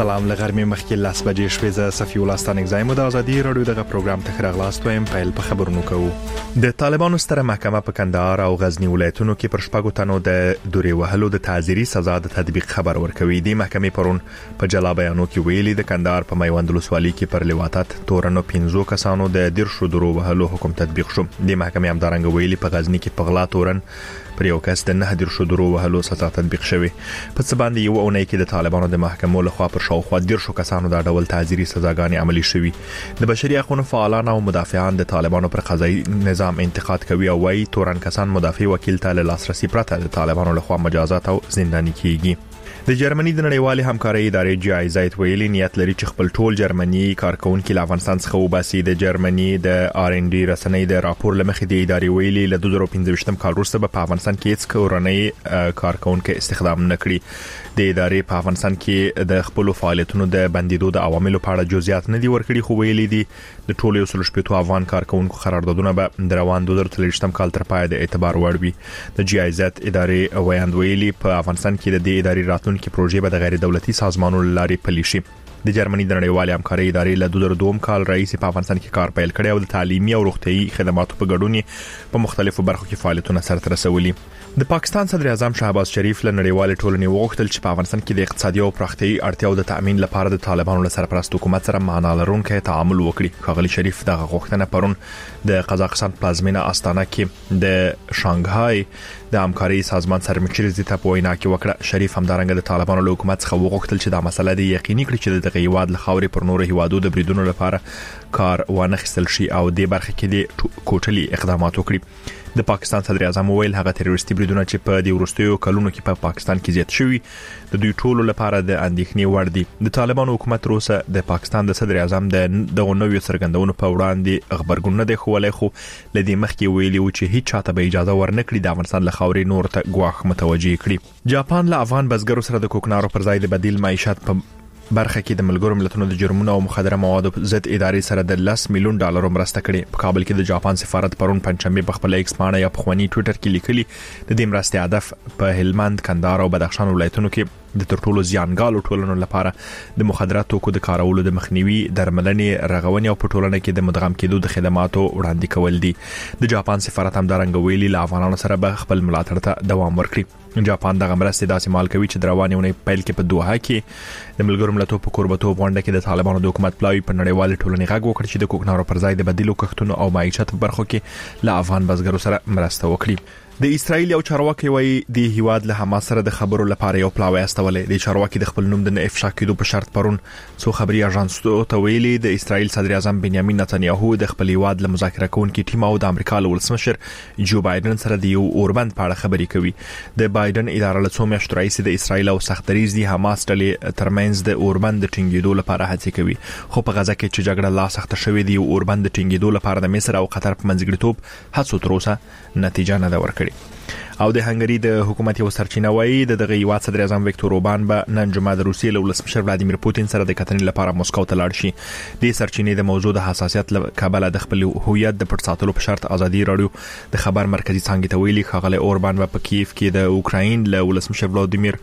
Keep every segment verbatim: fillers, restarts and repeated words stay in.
سلام لغرمې مخکې لاس بجې شوې ز صفی الله ستانک زایم د ازادي رادیو دغه پروګرام ته خراغلاست وایم پیل په خبرونو کوو. د طالبانو ستره محکمه په کندهار او غزنی ولایتونو کې پر شپږو تنو د دوري وهلو د تعزیري سزا د تطبیق خبر ورکوي. د محکمې پرون په جلا بیانو کې ویلي د کندهار په میوند ولسوالۍ کې پر لواطت تورنو پنځو کسانو د دیرشو دورو وهلو حکم تطبیق شو. د محکمې همدارنګ ویلي په غزنی کې په غلا تورن پر یو کس د نه دیرشو دورو وهلو سزا تطبیق شوی. په څه باندې یو اونۍ کې د طالبانو د محکمو لخوا پر شاوخوا دیرشو کسانو د ډول تعزیري سزاګانې عملي شوي. د بشري حقوقو فعالان او مدافعان د طالبانو پر قضایي نظام انتقاد کوي او وايي تورن کسان مدافع وکیل ته له لاسرسي پرته د طالبانو لخوا مجازات او زنداني کیږي. د جرمني د نړیوالې همکارۍ ادارې جی آی زد ویلي نیت لري چې خپل ټول جرمني کارکونکو له افغانستان څخه وباسي. د جرمني د آر ان ډي رسنۍ د راپور لمخې د ادارې ویلي له دوه زره پنځه کال وروسته په افغانستان کې هیڅ کورنۍ کارکونکو استخدام نه کړي. د ادارې په افغانستان کې د خپل فعالیتونو د بندیدو د عواملو په اړه جزئیات نه دي ورکړي، خو ویلي دي د ټولو یو سل شپږ افغان کارکونکو قراردادونه به د روان دوه زره څلوېښت کال تر پای د اعتبار وړ وي. د جی آی زد ادارې ویاند ویلي په افغانستان کې د دې ادارې راتلونکي پروژې به د غیر دولتي سازمانونو لارې پلي شي. د جرمني د نړیوالې همکارۍ ادارې له دوه زره دوه کال رئیس په افغانستان کې کار پیل کړی او د تعلیمي او روغتيایي خدماتو په ګډون په مختلفو برخو کې فعالیتونه سرته رسولي. د پاکستان صدر اعظم شهباز شریف له نړیوال ټولنې وغوښتل چې په افغانستان کې د اقتصادي او پراختیايي اړتیاو د تامین لپاره د طالبانو له سرپرست حکومت سره معنا لرونکي تعامل وکړي. ښاغلي شریف دغه غوښتنه پرون د قزاقستان پلازمینه استانه کې د شانګهای د همکارۍ سازمان سرمشر زیته په وینا کې وکړه. شریف همدارنګه د طالبانو له حکومت څخه وغوښتل چې دا مسله د یقیني کړي چې د هیواد له خاورې پر نور هیوادو د بریدونو لپاره کار ونه خستل شي او د برخه کې د کوټلي اقدامات وکړي. د پاکستان صدر اعظم ویل هغه تروریستي بریدونه چې په د ورستیو کلونو کې په پا پاکستان کې زیات شوي د دوی ټولو لپاره د اندېښنې وړ دي. د طالبانو حکومت روسه د پاکستان د صدر اعظم د دغه نوې سرګندونو په وړاندې خبرګون نه دی خولای، خو لدی مخکې ویلي و چې هیڅ چاته به اجازه ورنکړي د افغانستان له خاورې نور ته ګواښ متوجي کړي. جاپان له افغان بزګرو سره د کوکنارو پر ځای د بدیل معیشت په برخه کې د ملګرو ملتونو د جرمونو او مخدره موادو ضد ادارې سره د لس میلیون ډالر مرسته کړې. په کابل کې د جاپان سفارت پرون پنځمبه په خپل ایکس باندې یا په خواني ټوئیټر کې لیکلي د دې مرستې هدف په هلمند، کندهار او بدخشان ولایتونو کې د ترټولو زیانګالو ټولنو لپاره د مخدرات توکو د کارولو د مخنیوي، درملنې، رغونې او په ټولنه کې د مدغم کېدو د خدماتو وړاندې کول دي. د جاپان سفارت همدارنګه ویلي له افغانانو سره به خپل ملاتړ ته دوام ورکړي. جاپان دغه مرستې داسې مال کوي چې د روانې ونې پیل کې په دوحه کې د ملګرو ملتونو په کوربتوب غونډه کې د طالبانو د حکومت پلاوی په نړیوال ټولنې غږ وکړ چې د کوکنارو پر ځای د بدیلو کښتونو او معیشت په برخو کې له افغان بزګرو سره مرسته وکړي. د اسرایل یو چارواکي وایي د هیواد له حماس سره د خبرو لپاره یو پلاوی استولې. د چارواکي د خپل نوم د نه افشا کېدو په شرط پرون څو خبري اژانسونو ته ویلي د اسرایل صدر اعظم بنیامین نتنیاهو د خپل هیواد له مذاکره کوونکي ټیم او د امریکا له ولسمشر جو بایدن سره د یو اوربند په اړه خبري کوي. د بایدن اداره له څو میاشتو راهیسې د اسرایل او سختدریز د حماس ډلې ترمنځ د اوربند د ټینګېدو لپاره هڅې کوي، خو په غزا کې چې جګړه لا سخته شوې دی اوربند د ټینګېدو لپاره د مصر او قطر په منځګړیتوب هڅو تر اوسه نتیجه نه ده ورکړې. او د هنګری د حکومت یو سرچینه وایي د دغه هیواد صدر اعظم ویکتور اوربان به نن جمعه د روسیې له ولسمشر ولادیمیر پوتین سره د کتنې لپاره مسکو ته لاړ شي. د سرچینې د موضوع د حساسیت له کبله د خپل هویت د پټ ساتلو په شرط ازادي رادیو د خبر مرکزی څنګه ته ویلي ښاغلی اوربان په کیف کې د اوکراین له ولسمشر ولادیمیر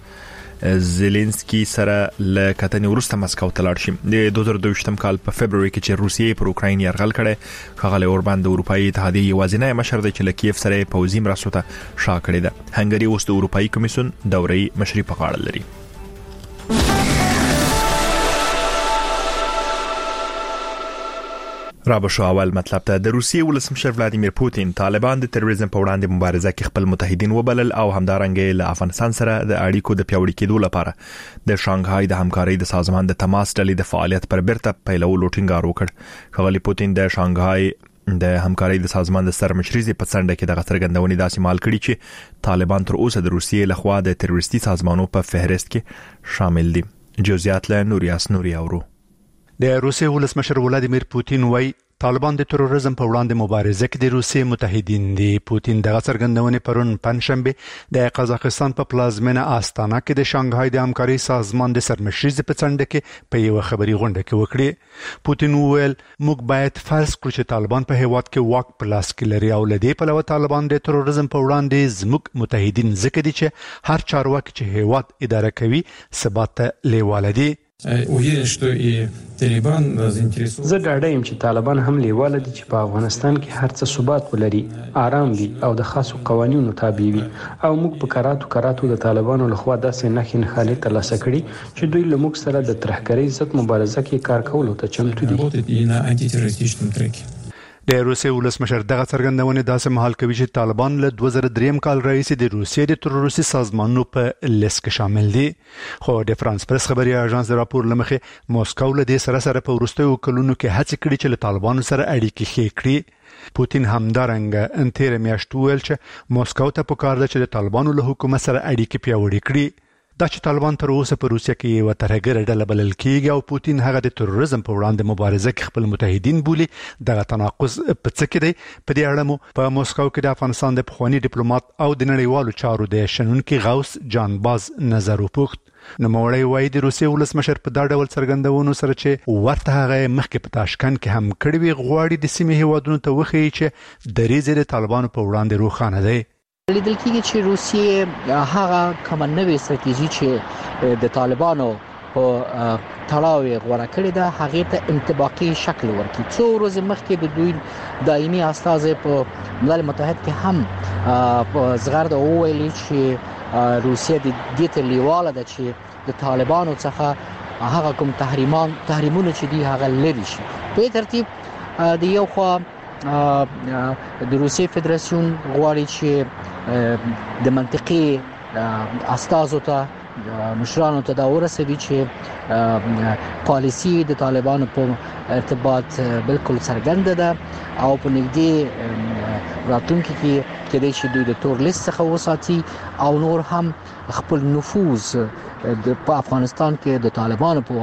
زيلنسکي سره له کتنې وروسته مسکو ته لاړ شي. د دوه زره دوه کال په فبرवरी کې چې روسیې پر اوکراین یرغل کړی، ښاغلی اوربان د اروپאי اتحادیې یوازینی مشر دی چې له کیف سره پوځي مرستو ته شا کړې ده. هنګری اوس د اروپאי کمیسیون دوري مشري په غاړه لري. رابشو اول مطلب ته د روسیې ولسمشر ولادیمیر پوتین طالبان د تروریزم په وړاندې مبارزه کې خپل متحدین وبلل او همدارنګه له افغانستان سره د اړیکو د پیوړی کېدو لپاره د شانګهای د همکارۍ د سازمان د تماس ډلې د فعالیت پر بیرته پیلولو ټینګار وکړ. ښاغلی پوتین د شانګهای د همکارۍ د سازمان د سرمشري په څنډه کې د غترګندونې داسې مال کړي چې طالبان تر اوسه د روسیې لخوا د تروریستي سازمانونو په فهرست کې شامل دي. جزئیات له نوریاس نوري اورو. د روسیې ولسمشر ولادیمیر پوتین وایي طالبان د تروریزم په وړاندې مبارزه کې د روسیې متحدین دي. پوتین دغه څرګندونې پرون پنځشنبه د قزاقستان په پلازمینه استانه کې د شانګهای د همکارۍ سازمان د سرمشري په څنډه کې په یو خبري غونډه کې وکړي. پوتین وویل موږ باید فرض کړو چې طالبان په هیواد کې واک په لاس کې لري او لدې په لور طالبان د تروریزم په وړاندې زموږ متحدین ځکه دي چې هر چارواکي چې هیواد اداره کوي ثبات ته لیواله دي. Уверен, что и طالبان заинтересованы. زه ډاډه یم چې طالبان هم لیواله دي چې په افغانستان کې هر څه ثبات ولري، آرام وي او د خاصو قوانینو تابع وي، او موږ په کراتو کراتو د طالبانو لخوا داسې نښې نښانې ترلاسه کړي چې دوی له موږ سره د ترهګرۍ ضد مبارزه کې کار کولو ته چمتو دي. د روسیې ولسمشر دغه څرګندونه داسې مهال کوي چې طالبان له دوه زره درې کال راهیسې د روسیې د تروریستي سازمانونو په لیست کې شامل دي. خو د فرانس پریس خبري اژانس د راپور لمخې موسکو له دې سره سره په وروستیو کلونو کې هڅه کړې چې له طالبانو سره اړیکې ښې کړي. پوتین همدارنګه ان تیر میاشت ویل چې موسکو ته پکار ده چې د طالبانو له حکومت سره اړیکې پیاوړې کړي. دا چې طالبان تر اوسه په روسیه کې یو ترهګر ډله بلل کیږي او پوتین هغه د تروریزم په وړاندې مبارزه کې خپل متحدین بولي، دغه تناقض په څه کې دی؟ په دې اړه مو په موسکو کې د افغانستان د پخوانی ډیپلوماټ او د نړیوالو چارو د شنونکي غوث جان باز نظر وپوښت. نوموړی وایي د روسیې ولسمشر په دا ډول څرګندونو سره چې ورته هغه مخکې په تاشکند کې هم کړی وي، غواړي د سیمې هیوادونو ته وښیي چې دریځ د طالبانو په وړاندې روښانه دی. لیدل کېږي چې روسیې هغه کومه نوې ستراتیژي چې د طالبانو په تړاو یې غوړه کړې ده هغې ته انطباقي شکل ورکړي. څو ورځې مخکې د دوی دایمي استازی په ملل متحد کې هم په زغرده وویلي چې روسیه د دې ته لیواله ده چې د طالبانو څخه هغه کوم تحریمان تحریمونه چې دي هغه لرې شي. په ترتیب د یو خوا د روسیې فدراسیون غواړي چې د منطقي استازو ته مشرانو ته دا ورسوي چې پالیسی د طالبانو په ارتباط بالکل څرګنده ده او په نږدې راتلونکي کې کېدای شي دوی د تور لیست څخه وساتي او نور هم خپل نفوذ په افغانستان کې د طالبانو په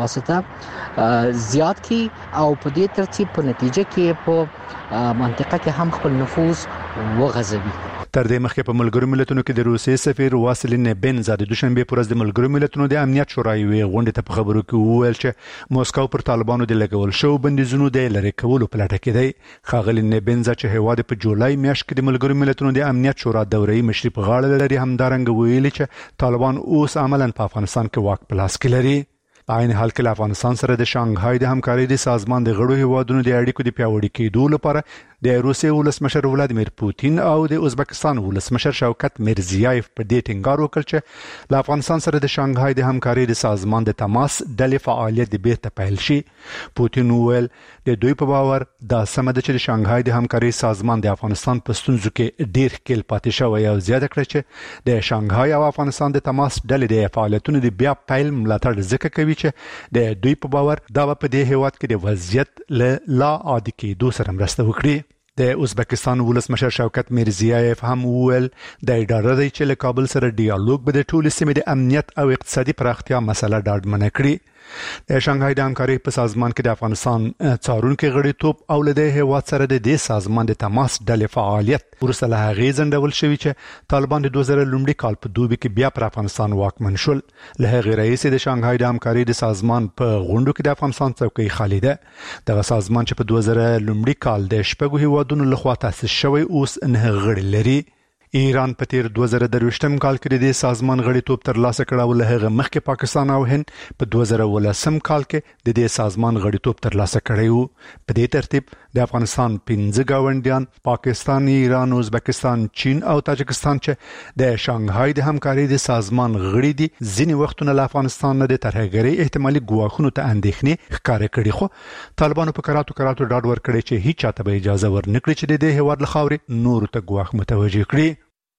واسطه زیات کی او په دې ترتیب په نتیجه کې په منطقه کې هم خپل نفوذ وغځوي. تر دې مخکې په ملګرو ملتونو کې د روسیې سفیر واسلین بنزا د دوشنبه پر ورځ د ملګرو ملتونو د امنیت شورا یوې غونډې ته په خبرو کې وویل چې موسکو پر طالبانو د لګول شو بندیزونو د لری کولو په لټه کې دی. خاغلی بنزا چې هیواد په جولای میاشت کې د ملګرو ملتونو د امنیت شورا دورې مشري په غاړه لري همدارنګه ویلي چې طالبان اوس عملاً په افغانستان کې واک په لاس کې لري. په عین حال کې افغانستان سره د شانګهای د همکارۍ د سازمان د غړو هیوادونو د اړیکو د پیاوړي کېدو لپاره د روسیې ولسمشر ولادیمیر پوتین او د ازبکستان ولسمشر شوکت میرزیایف په دې ټینګار وکړ چې له افغانستان سره د شانګهای د همکارۍ د سازمان د تماس ډلې فعالیت د بیرته پیل شي. پوتین وویل د دوی په باور دا سم ده چې د شانګهای د همکارۍ سازمان د افغانستان په ستونزو کې ډیر ښکیل پاتې شوی او زیاته کړه چې د شانګهای او افغانستان د تماس ډلې د فعالیتونو د بیا پیل ملاتړ ځکه کوي چې د دوی په باور دا په دې هیواد کې د وضعیت له لا عادي کېدو سره مرسته وکړي. د ازبکستان ولسمشر شوکت میرزیایف هم وویل د اداره دی چې له کابل سره ډیالوګ به د ټولو سیمې د امنیت او اقتصادي پراختیا مسله ډاډمنه کړي. د شانګهای د همکارۍ په سازمان کې د افغانستان څارونکو غړیتوب او له دې هیواد سره د دې سازمان د تماس ډلې فعالیت وروسته له هغې ځنډول شوي چې طالبان د دوه زره لومړي کال په دوبي کې بیا پر افغانستان واکمن شول. له هغې راهیسې د شانګهای د همکارۍ د سازمان په غونډو کې د افغانستان څوکۍ خالي ده. دغه سازمان چې په دوه زره لومړي کال د شپږو هیوادونو لخوا تاسیس شوی اوس نه غړي لري. ایران په تیر دوه زره درویشتم کال کې د دې سازمان غړیتوب ترلاسه کړ او له هغه مخکې پاکستان او هند په دوه زره ولسم کال کې د دې سازمان غړیتوب ترلاسه کړی وو. په دې ترتیب د افغانستان پنځه گاونډیان پاکستان، ایران، ازبکستان، چین او تاجکستان چې د شانګهای د همکارۍ د سازمان غړي دي ځینې وختونه له افغانستان نه د ترهګرۍ احتمالي ګواښونو ته اندېښنې ښکاره کړي. خو طالبانو په کراتو کراتو ډاډ ورکړی چې هیڅ چاته به اجازه ورنکړي چې د دې هیواد له خاورې نورو ته ګواښ متوجه کړي.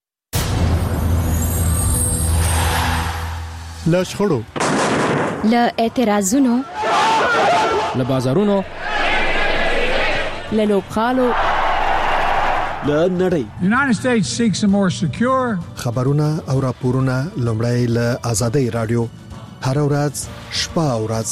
له شخړو، له اعتراضونو، له بازارونو، له لوبغالو، له نړۍ. United States seeks a more secure. خبرونه او راپورونه لومړی له آزادۍ رادیو هر ورځ شپه او ورځ.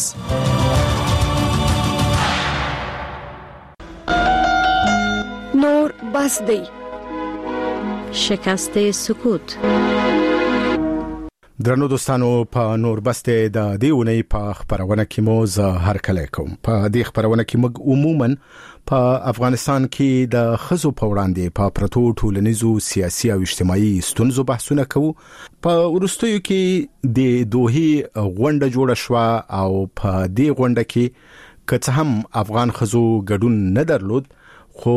نور بس دی. شکست سکوت. درنو دوستانو په نور بسته د دیونی په خبرونه کې مو زه هر کله کوم په دې خبرونه کې موږ عموما په افغانستان کې د خزو په وړاندې په پرتو ټولنیزو سیاسي او اجتماعي ستونزو بحثونه کوو. په ورستیو کې د دوهي غونډه جوړه شو او په دې غونډه کې که هم افغان خزو ګډون نه درلود، خو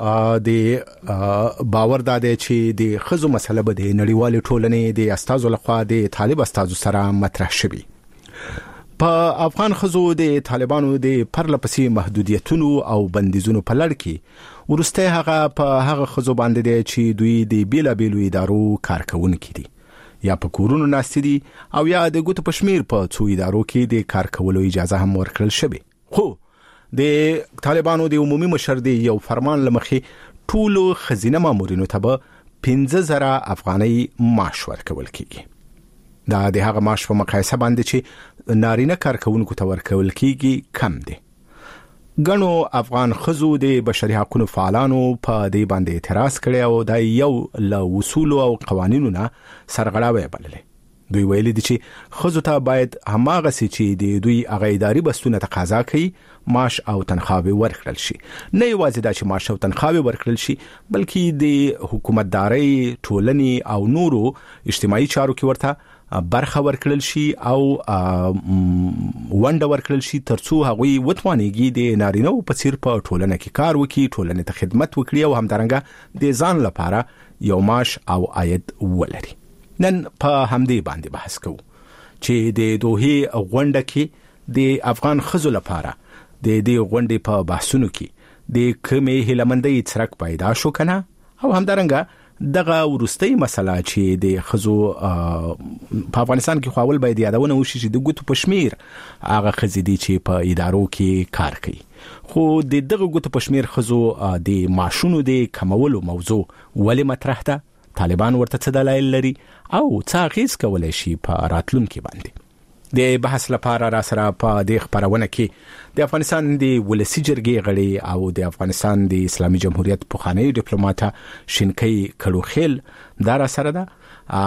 د باور داده چې د خزو مسله به د نړیوال ټولنې د استازو لخوا د طالب استازو سره مطرح شوي. په افغان خزو د طالبانو د پرلپسې محدودیتونو او بندیزونو په لړ کې ورسته هغه په هغه خزو باندې دی چې دوی د بیلا بیلو ادارو کارکونکي دي، یا په کورونو ناست دي او یا د ګوتو پشمیر په څو ادارو کې د کار کولو اجازه هم ورکړل شوی. خو د طالبانو د عمومي مشر دی یو فرمان لمخي ټولو خزینه مامورینو ته به پنځه زره افغانۍ معاش ورکول کیږي. دا د هغه معاش په مقایسه باندې چې نارینه کارکونکو ته ورکول کیږي کم دی. ګڼو افغان خزو د بشري حقوقو فعالانو په دې باندې اعتراض کړي او دا یو له اصول او قوانینو نه سرغړاوی بللې. دوی ویلي دي چې خزو ته باید هماغه سي چې د دوی هغه اداري بستونه تقاضا کوي معاش او تنخواهي ورکړل شي. نه یوازې دا چې معاش او تنخواهي ورکړل شي، بلکې د حکومتداري ټولنې او نورو اجتماعي چارو کې ورته برخه ورکړل شي او ونډه ورکړل شي ترڅو هغوی وتوانيږي د نارینه په څیر په ټولنه کې کار وکړي، ټولنه ته خدمت وکړي او همدارنګه د ځان لپاره یو معاش او عاید ولري. نن په همدې باندې بحث کوو چې د دوهي غونډه کې د افغان خزو لپاره د دې غونډې په بحثونو کې د کومې هیلمندۍ څرک پیدا شو کنه، او همدارنګه دغه ورستۍ مسله چې د خزو په افغانستان کې خواول باید یادونه وشي چې د ګوتو پشمیر هغه خزې دي چې په ادارو کې کار کوي. خو د دغه ګوتو پشمیر خزو د معاشونو د کمولو موضوع ولې مطرح ده؟ طالبان ورته څه دلایل لري او څه اغیز کولای شي په راتلونکي باندې؟ د بحث لپاره را سره په دې خبرونه کې د افغانستان د ولسی جرګې غړي او د افغانستان د اسلامي جمهوریت پخوانی ډیپلوماټ شینکي کړوخیل دا را سره ده.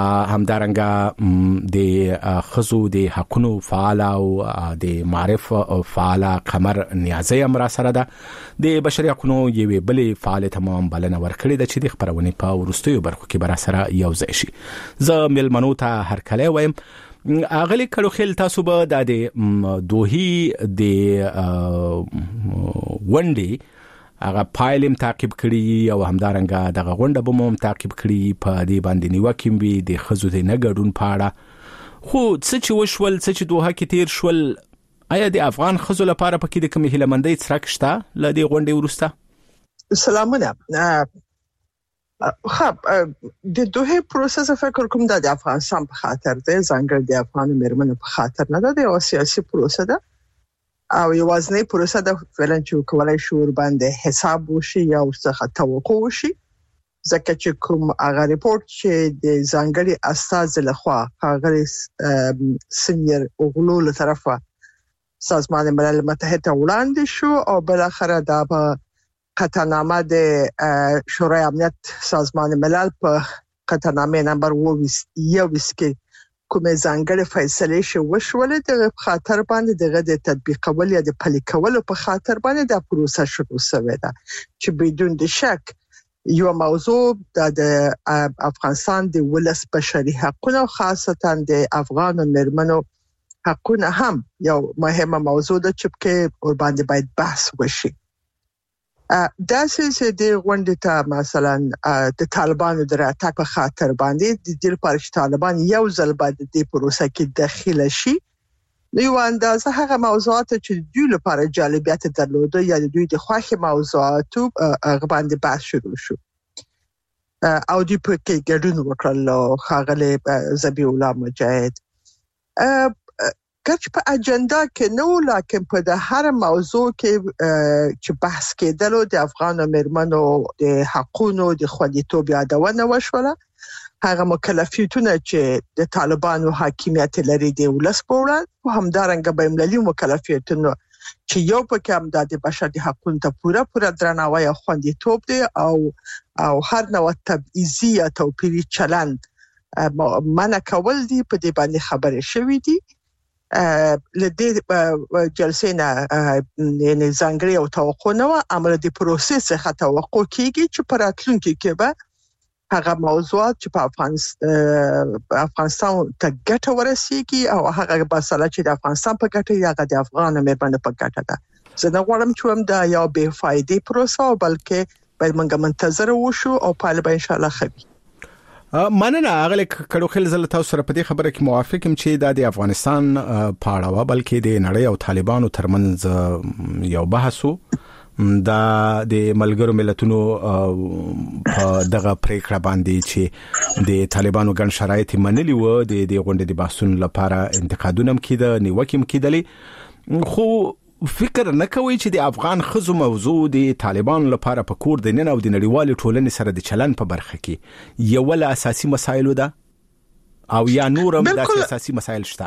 همدارنګه د خزو د حقوقو فعال او د معرف فعال قمر نیازی هم را سره ده. د بشري حقوقو یوې بلې فعال تمام بلنه ورکړي د چې د خبرونه په ورستیو برخو کې بر سره یو ځای شي. زه ملمنو ته هر کله وایم اغلی کړوخیل تاسو به د دوهي د ونډي هغه پایلم تعقیب کړي او همدارنګه دغه غونډه به مو تعقیب کړي په دې باندې نیوکه وي د خزو د نګړون پاړه. خو څه چې وشول څه چې دوه کې تیر شول، آیا د افغان خزو لپاره پکې د کومې هیلمندۍ څرک شته ل دې غونډې ورسته؟ سلامونه. خب د دوه پروسس فکر کوم د افغانستان په خاطر دی، ځانګړي د افغان مېرمنو په خاطر نه ده، د سیاسي پروسه ده او یوازنی پروسه ده فعلا چې کولای شو ور باندې حساب وشي یا څه توقع وشي، ځکه چې کوم هغه ریپورت چې د ځانګړي استاذ لخوا هغه سینیر اوغلو له طرفه سازمان ملل متحد وړاندې شو او بل اخر دا په قطعنامه د شورای امنیت سازمان ملل په قطعنامه نمبر اوه یو کې کومه ځانګړې فیصله شو وشولې د خاطر باندې دغه د تطبیقول یا د پلي کولو په خاطر باندې د پروسه شروع شوه ده چې بدون د شک یو موضوع د افغانستان د ولس بشري حقوقو خاصتا د افغان مېرمنو حقوقو هم یو مهمه موضوع ده چې په ور باندې باید بحث وشي. دا چې د غونډې ته مثلا د طالبانو د راتګ په خاطر باندې د دې لپاره چې طالبان یو ځل بعد د پروسه کې داخله شي، یو اندازه هغه موضوعات چې دوی لپاره جالبیت درلوده یا دوی د خوښ موضوعاتو هغه باندې بحث شروع شو او دوی په کې ګډون وکړل او ښاغلی ذبیح الله مجاهد کچ په اجنډا کې نو، لکه په د هر موضوع کې چې بحث کېدلو د افغان مېرمنو د حقوقو د خوندیتوب یادونه وشوله. هغه مکلفیتونه چې د طالبانو حاکمیت لري د ولس په وړاندې، همدارنګه بین المللي مکلفیتونه چې یو پکې هم د بشري حقوقو ته پوره پوره درناوی او خوندیتوب دی او او هر نوع تبعیضي یا توپیري چلند منع کول دي په دې باندې خبرې شوې دي. لدې جلسې نه یعنی ځانګړي او توقع نه و، امر د پروسس څخه توقع کیږي چې په راتلونکي کې به هغه موضوعات چې په افغانستان ته ګټه ورسیږي او هغه مسله چې د افغانستان په ګټه یا د افغان مېرمنو په ګټه ده. زه نه غواړم چې هم دا یو بې فایدې پروسه او بلکې باید موږ منتظر وشو او پایله به ان شاء الله ښه وي. مننه اغله کډو خل زل تاسو سره په دې خبره کې موافق یم چې د افغانستان پاړه و بلکې د نړۍ او طالبانو ترمنځ یو بحثو دا د ملګرو ملتونو په دغه پریکړه باندې چې د طالبانو ګڼ شرایط منلي و د دې غونډې د بحثونو لپاره انتقادونه کېده نیوکه کېدلې، خو فکر نه کوي چې د افغان خزو موضوع د طالبانو لپاره په کور د نن او د نړیوال ټولنې سره د چلن په برخه کې یو ول اساسي مسایل ده او یا نورم د اساسي مسایل شته؟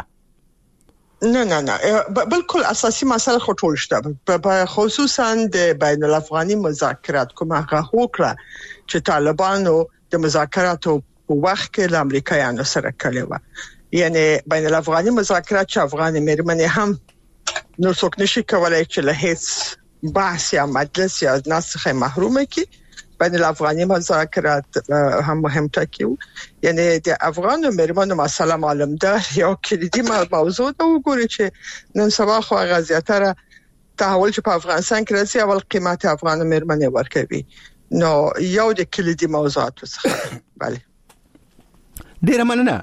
نه نه نه بالکل اساسي مسایل خو ټول شته، خصوصا د بین الافغاني مذاکرات کومه هوکړه چې طالبانو د مذاکراتو په وخت کې د امریکایانو سره کړې و. یعنی بین الافغاني مذاکرات چې افغان مېرمنې هم نو څوک نشي کولای چې له هیڅ بحث یا مجلس یا نسخه محرومه کی. بین الافغاني مذاکرات هم مهم ټکی وو. یعنی د افغان مېرمنو مسله معلوم ده یو کلیدي موضوع ده. وګورئ چې نن سبا خو غزياتره تحول چې په افغانستان کې راځي اول قیمت افغان مېرمنې ورکوي، نو یو د کلیدي موضوعات څخه. bale ډیره مننه.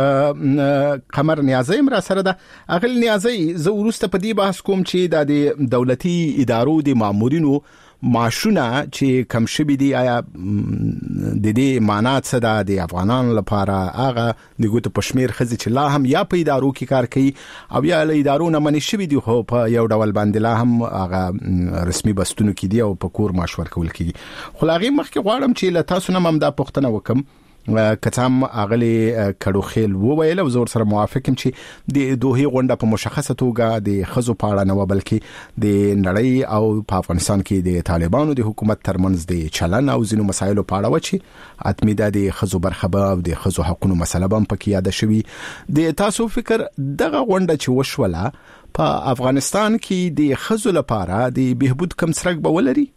قمر نیازی مرا سره ده. اغل نیازی زه ورسته په دې بحث کوم چې د دولتي ادارو د مامورینو معاشونه چې کم شوي دي، آیا د دې معنا څه ده د افغانانو لپاره؟ هغه د ګوتو پشمیر خزي چې لا هم یا په ادارو کې کار کوي او یا له ادارو نه منې شوي دي، خو په یو ډول باندې لا هم هغه رسمي بستونو کې دي او په کور معاش ورکول کیږي. خو لاغي مخکې غواړم چې له تاسو نه هم دا پوښتنه وکم، کتام اغلی کډو خیل وویل او زور سره موافقم چې د دوه غونډه په مشخصه توګه د خزو پاړه نه بلکې د نړۍ او په افغانستان کې د طالبانو د حکومت ترمنځ د چلن او ځینو مسایلو پاړه و چې اتمی د خزو برخه او د خزو حقوقو مسله هم پکې یاد شوي. د تاسو فکر دغه غونډه چې وشوله په افغانستان کې د خزو لپاره د بهبود کم څرګ به ولري؟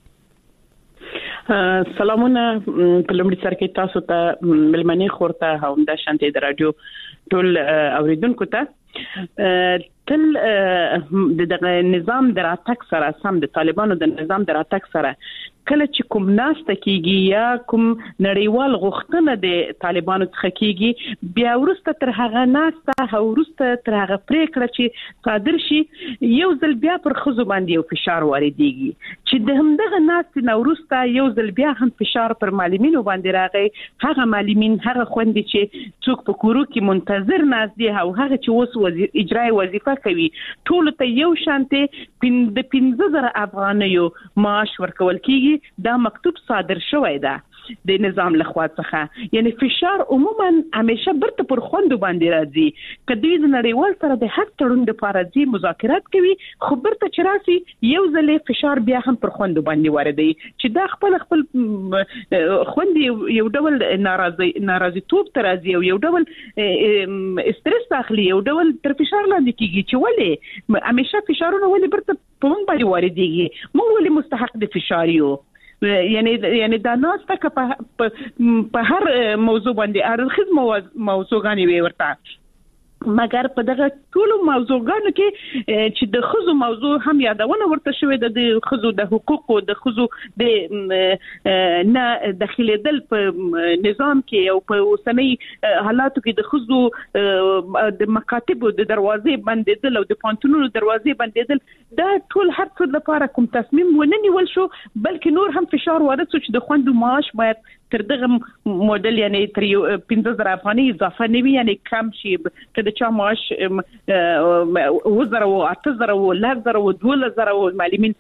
سلامونه په لومړي سر کې تاسو ته ملمنې خورته هم د شانتي د رادیو ټول اوریدونکو ته تل د نظام دراتک سره سم د طالبانو د نظام دراتک سره کله چې کوم ناسته کیږي یا کوم نړیوال غوښتنه د طالبانو څخه کیږي، بیا ورسته تر هغه ناسته او ورسته تر هغه پریکړه چې صادر شي یو ځل بیا پر خزو باندې یو فشار واردېږي چې د همدغه ناسته نو ورسته یو ځل بیا هم فشار پر معلمینو باندې راغی. هغه معلمین هغه خوندې چې څوک په کورو کې منتظر ناست دي او هغه چې اوس وزیر اجرای وظیفه کوي ټول ته یو شانته د پنځه زره افغانیو معاش ورکول کیږي. دا مکتوب صادر شوی ده د نظام لخوا څخه. یعنی فشار عموما همیشه برته پر خوندو باندې راځي. کدی د نړیوال سره د حق تړون د پارځي مذاکرات کوي، خو برته چراسي یو ځلې فشار بیا هم پر خوندو باندې واردوي چې دا خپل خپل خوند یو ډول ناراضي ناراضي توپ ترازي او یو ډول استرس اخلي، یو ډول تر فشار لاندې کیږي چې ولې همیشه فشارونه ولې برته په موږ باندې واردېږي، موږ ولې مستحق د فشار یو. یعنی یعنی دا ناس تک په هر موضوع باندې ارخص موضوعګانی وي ورته، مګر په دغه ټول موضوعګانو کې چې د خزو موضوع هم یادونه ورته شوې ده، د خزو د حقوقو د خزو د نه داخليدل په نظام کې او په اوسنۍ حالاتو کې د خزو د مکاتب د دروازې بندیدل او د پانتونونو دروازې بندیدل، دا ټول هر څه لپاره کوم تصمیم ونه نیول شو، بلکې نور هم فشار وارد شو چې د خوندو معاش باید تر دغه موډل یعنی تر پنځه زره افغاني اضافه نه وي، یعنی کم شي. کله چې معاش وزره او اته زره او لږ زره او دوه زره او معلمین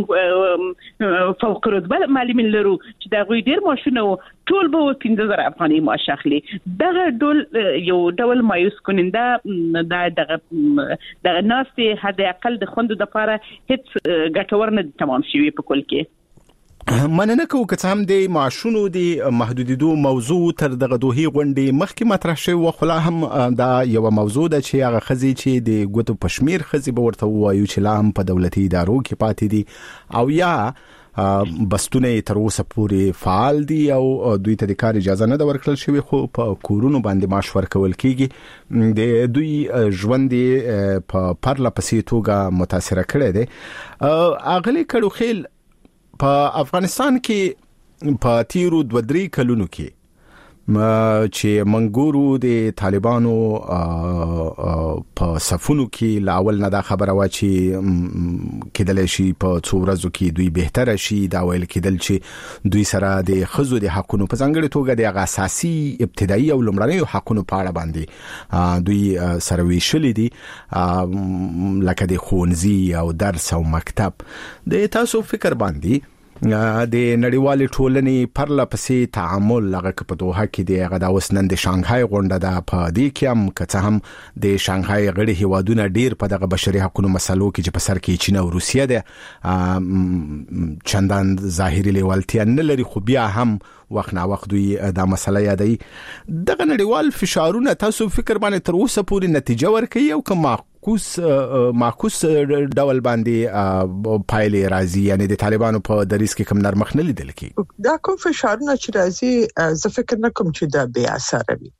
فوق رتبه معلمین لرو چې دا غوي ډیر معاشونه ټول به پنځه زره افغاني معاش اخلي. دغه ډول یو ډول مایوس کننده دا دغه دغه ناس ته حد اقل د خوندو د لپاره هیڅ ګټور نه تمام شي په کول کې. مننه کوم که هم د معاشونو د محدودیدو موضوع تر دغه دوه غونډې مخکې مطرح شوی و، خو لا هم دا یو موضوع ده چې هغه خزي چې د ګوتو پشمیر خزي به ورته وایو چې لا هم په دولتي ادارو کې پاتې دي او یا بستونه تر اوسه پورې فعال دي او دوی ته د کار اجازه نه ورکړل شوی، خو په کورونو باندې معاش ورکول کیږي. د دوی ژوند په پرله پسې توګه متاثر کړي دي. اغلی کړو خیل په افغانستان کې په تیرو دوه درې کلونو کې چې منګورو د طالبانو په صفونو کې لاول نه دا خبره وا چې کېدل شي په څو ورځو کې دوی بهتره شي، دا ویل کېدل چې دوی سره د خزو د حقونو په ځانګړي توګه د اساسي ابتدایي او لومړنیو حقونو په اړه باندې دوی سره ویشلې دي، لکه د ښوونځي او درس او مکتب. د تاسو فکر باندې د نړیوالې ټولنې پرله پسې تعامل لغه په دوحه کې دی، هغه د اوسنن د شانګهای غونډه ده، په دې کې هم که څه هم د شانګهای غړي هیوادونه ډیر په دغه بشري حقوقو مسلو کې چې په سر کې چین او روسیه ده چندان ظاهري لیوالتیا نه لري، خو بیا هم وخت نا وخت دوی دا مسله یادوي. دغه نړیوال فشارونه تاسو فکر باندې تر اوسه پورې نتیجه ورکوي او که معکوس معکوس ډول باندې پایلې راځي، یعنی د طالبانو په دریس کې کوم نرمخ نه لیدل کیږي؟ دا کوم فشارونه چې راځي زه فکر نه کوم چې دا بے اثر وي.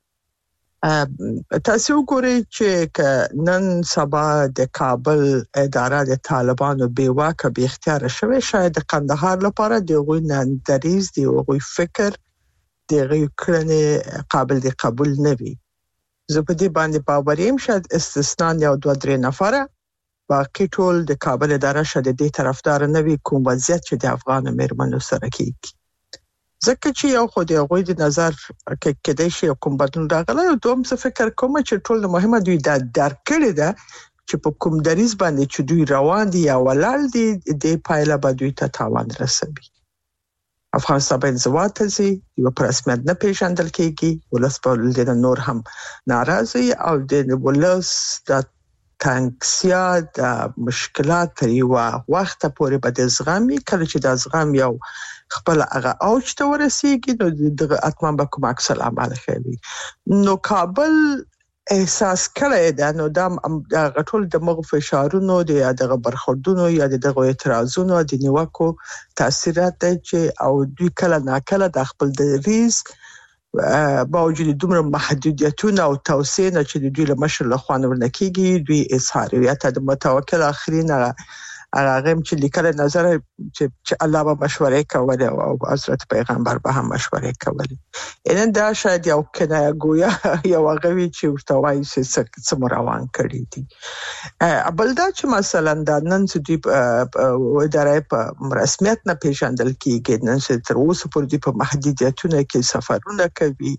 تاسو وګورئ چې نن سبا د کابل اداره د طالبانو بې واکه بې اختیار شوه، شاید د قندهار لپاره د غوي نن دریز دی او غوي فکر د غوي کړنې قابل د قبول نه وي. زه په دې باندې باور یم شاید استثناء یو دوه درې نفره، باقي ټول د کابل اداره شاید د طرفدار نه وي کوم وضعیت چې د افغان میرمنو سره کیږي. ځکه چې یو خو د غوي د نظر کې کېدای شي کوم بدلون راغلی، او دوم څه فکر کوم چې ټول مهمه دوی دا درک کړی ده چې په کوم دریز باندې چې دوی روان دي یا ولال دي د پایله به دوی ته تاوان رسوي. افغانستان به انزوا ته ځي، یو پر رسمیت نه پیژندل کېږي، ولس په د نور هم ناراضي او د ولس د تنګسیا د مشکلات تر یو وخت پورې به د زغمي، کله چې د زغم یو خپل هغه اوج ته ورسیږي نو دغه اتمام به کوم عکس العمل کوي. نو کابل احساس کړی دا نو د غټول د مغو فشارونو د دغه برخوردونو یا دغه اعتراضونو د نیوکو تاثیرات چې او دوی کله ناکله د خپل دریز باوجود دومره محدودیتونه او توسعه نه چې دوی له مشر له خوانه ورنکېږي، دوی اظهار هویت د متوکل اخرین هغه چې لیکل نظر چې الله به مشوره کوي او حضرت پیغمبر به هم مشوره کوي. ان دا شاید یو کنه گویا یو غوي چې ورته وایي چې څه روان کړی دي. بل دا چې مثلا د نن چې د ادارې په رسمیت نه پیژندل کیږي، نن چې تر اوسه پورې په محدودیتونه کې سفرونه کوي،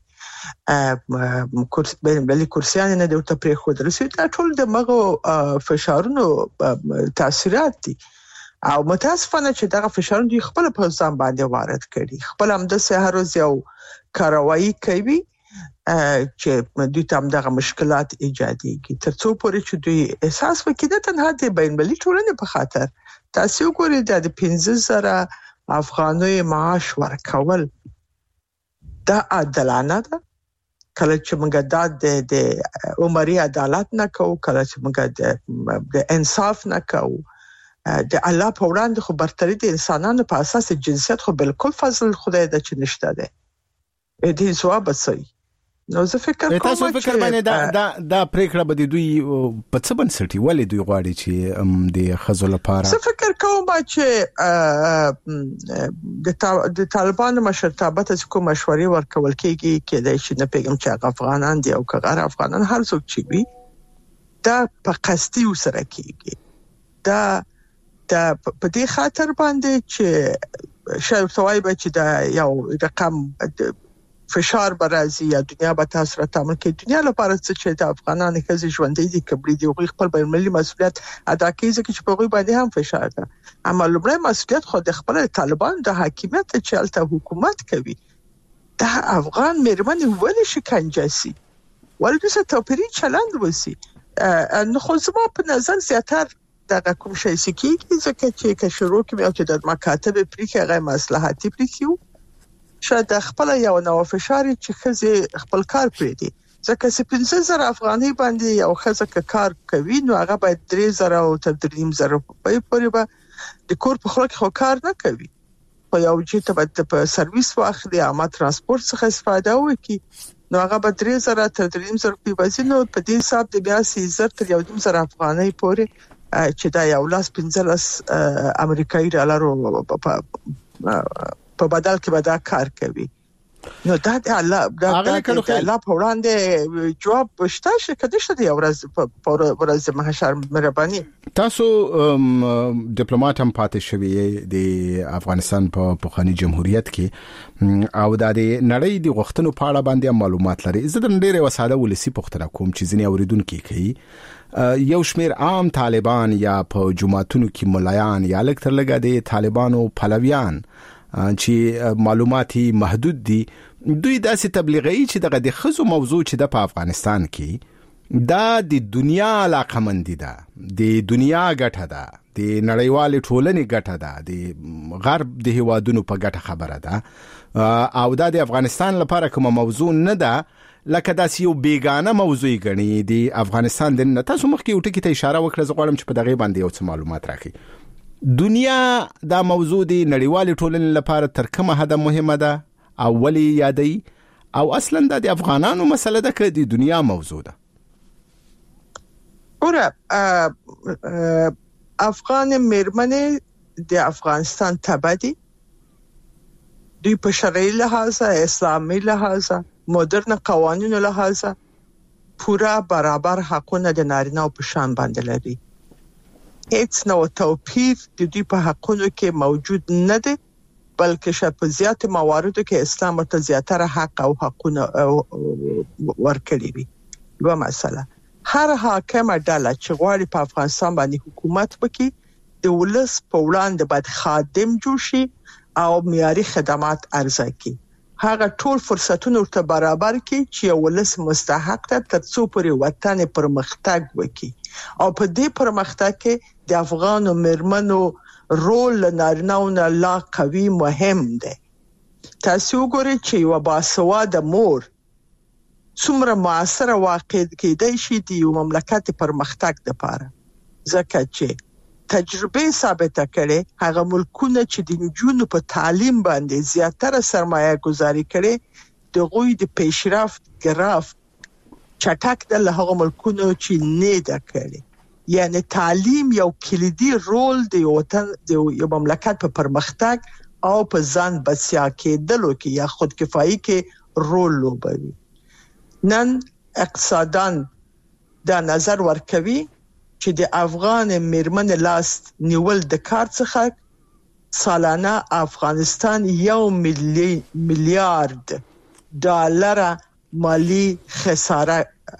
کورس بین بلی کورسیان نه د ته پرې خود رسید، ټول د مغو فشارونو تاثیرات دي او متاسفانه چې دغه فشارونه دوی خپل په ځان باندې وارد کړي، خپل هم د سحر یو کاروایی کوي چې دوی ته هم دغه مشکلات ایجادېږي، ترڅو پورې چې دوی احساس وکړي د تنها د بین بلی ټولنې په خاطر. تاسو وګورئ د پنځه زره افغانۍ معاش ورکول دا عادلانه ده؟ کله چې موږ دا د عمري عدالت نه کوو، کله چې موږ د انصاف نه کوو، د الله په وړاندې خو برتري د انسانانو په اساس جنسیت خو بالکل فضل خدای د چې نشته ده. دې ځواب صحیح. نو زه فکر کوم تاسو فکر باندې دا دا د پریکړه به دوی په څه بنسټي ولې دوی غواړي چې د خزو لپاره؟ زه فکر کوم چې د طالبانو مشرتابه ته کوم مشورې ورکول کېږي کېدای شي نه پیغام چې افغانان دي او که غیر افغانان هر څوک چې وي دا په قصدي وسره کېږي. دا دا په دې خاطر باندې چې شاید توای به چې دا یو رقم فشار برازي یا دنیا به تاسو را تعامل کوي، دنیا لپاره چې د افغانانو کې ژوندۍ دي کبري دي او خپل بین المللي مسؤلیت ادا کوي، ځکه چې په غوي باندې هم فشار ده. اما لومړی مسؤلیت خو د خپل طالبان د حاکمیت چې الته حکومت کوي، د افغان میرمنې ولې شکنجه سي، ولې څه توپیري چلند وسی. نو خو زما په نظر زیاتر دا کوم شي سکیږي ځکه چې که شروع کوي او چې د مکاتب پریکي غي مصلحتي پریکیو شاید خپل یو نو فشار چې خزه خپل کار پرې دي ځکه چې پنځه زره افغاني باندې یو خزه کار کوي نو هغه باید درې زره او تر درې زره په پورې به د کور په خلک خو کار نه کوي په یو چې ته په سرویس واخلي عامه ترانسپورت څخه استفاده وکړي نو هغه به درې زره تر درې زره په وزینو په دې حساب د بیا سي زره تر یو زره افغاني پورې چې دا یو لاس پنځلس امریکایي ډالر په بدل کې به دا کار کوي نو دا د الله دا د الله په وړاندې جواب شته چې کده شته یو ورځ په ورځ محشر مهرباني تاسو ډیپلوماټ هم پاتې شوی د افغانستان په پخوانی جمهوریت کې او د نړۍ د غوښتنو په اړه باندې معلومات لري زه د ډېر وساده ولسی پوښتنه کوم چې ځینې اوریدونکو کوي یو شمیر عام طالبان یا په جماعتونو کې ملایان یا لکه تر لګا د طالبانو پلویان چې معلوماتي محدود دي دوی داسې تبلیغي چې دغه د خزو موضوع چې د په افغانستان کې دا د دنیا علاقمندي ده د دنیا ګټه ده د نړیوال ټولنې ګټه ده د غرب د هوادونو په ګټه خبره ده او دا د افغانستان لپاره کوم موضوع نه ده لکه داسې یو بیگانه موضوع غني د افغانستان د تاسو مخکې یو ټکی ته اشاره وکړه زه غواړم چې په دغه باندې یو څه معلومات راکړئ دنیا دا موضوع دی نړیوال ټولنې لپاره تر کومه حد مهمه ده او ولی یادی او اصلا د افغانانو مسله ده که د دنیا موضوع ده اوره افغان میرمنې د افغانستان تبدی دوی په شرعي لحاظ اسلامي لحاظ مدرن قوانینو لحاظ پورا برابر حقونه د نارینه په شان باندې لري هیڅ نو توپیر د دوی په حقونو کې موجود نه دی بلکې شاید په زیات مواردو کې اسلام ته زیاتره حق او حقونه ورکړي وي یو مسله هر حاکم ډله چې غواړي په افغانستان باندې حکومت وکړي د ولس په وړاندې باید خادم جوړ شي او معیاري خدمات عرضه کړي هغه ټول فرصتونه ورته برابر کړي چې ولس مستحق ده ترڅو پورې وطن پرمختګ وکړي او په دې پرمختګ کې د افغان مرمنو رول نارینه‌ونه لا قوي مهم دی تاسو ګورئ چې یو باسواده مور څومره موثره واقع کېدای شي د یو مملکت پرمختګ لپاره ځکه چې تجربه ثابته کړي هغه ملکونه چې د نجونو په تعلیم باندې زیاتره سرمایه گذاري کړي د غوی د پیشرفت ګراف چټک د هغه ملکونو چې نه ده کړي یعنی تعلیم یو کلیدي رول دی وطن د یو مملکت په پرمختګ او په ځان بسیا کېدلو کې یا خود کفایي کې رول لوبوي نن اقتصادان دا نظر ورکوي چې د افغان میرمن لاس نیول د کار څخه سالانه افغانستان یو ملی میلیارډ ډالر مالی خساره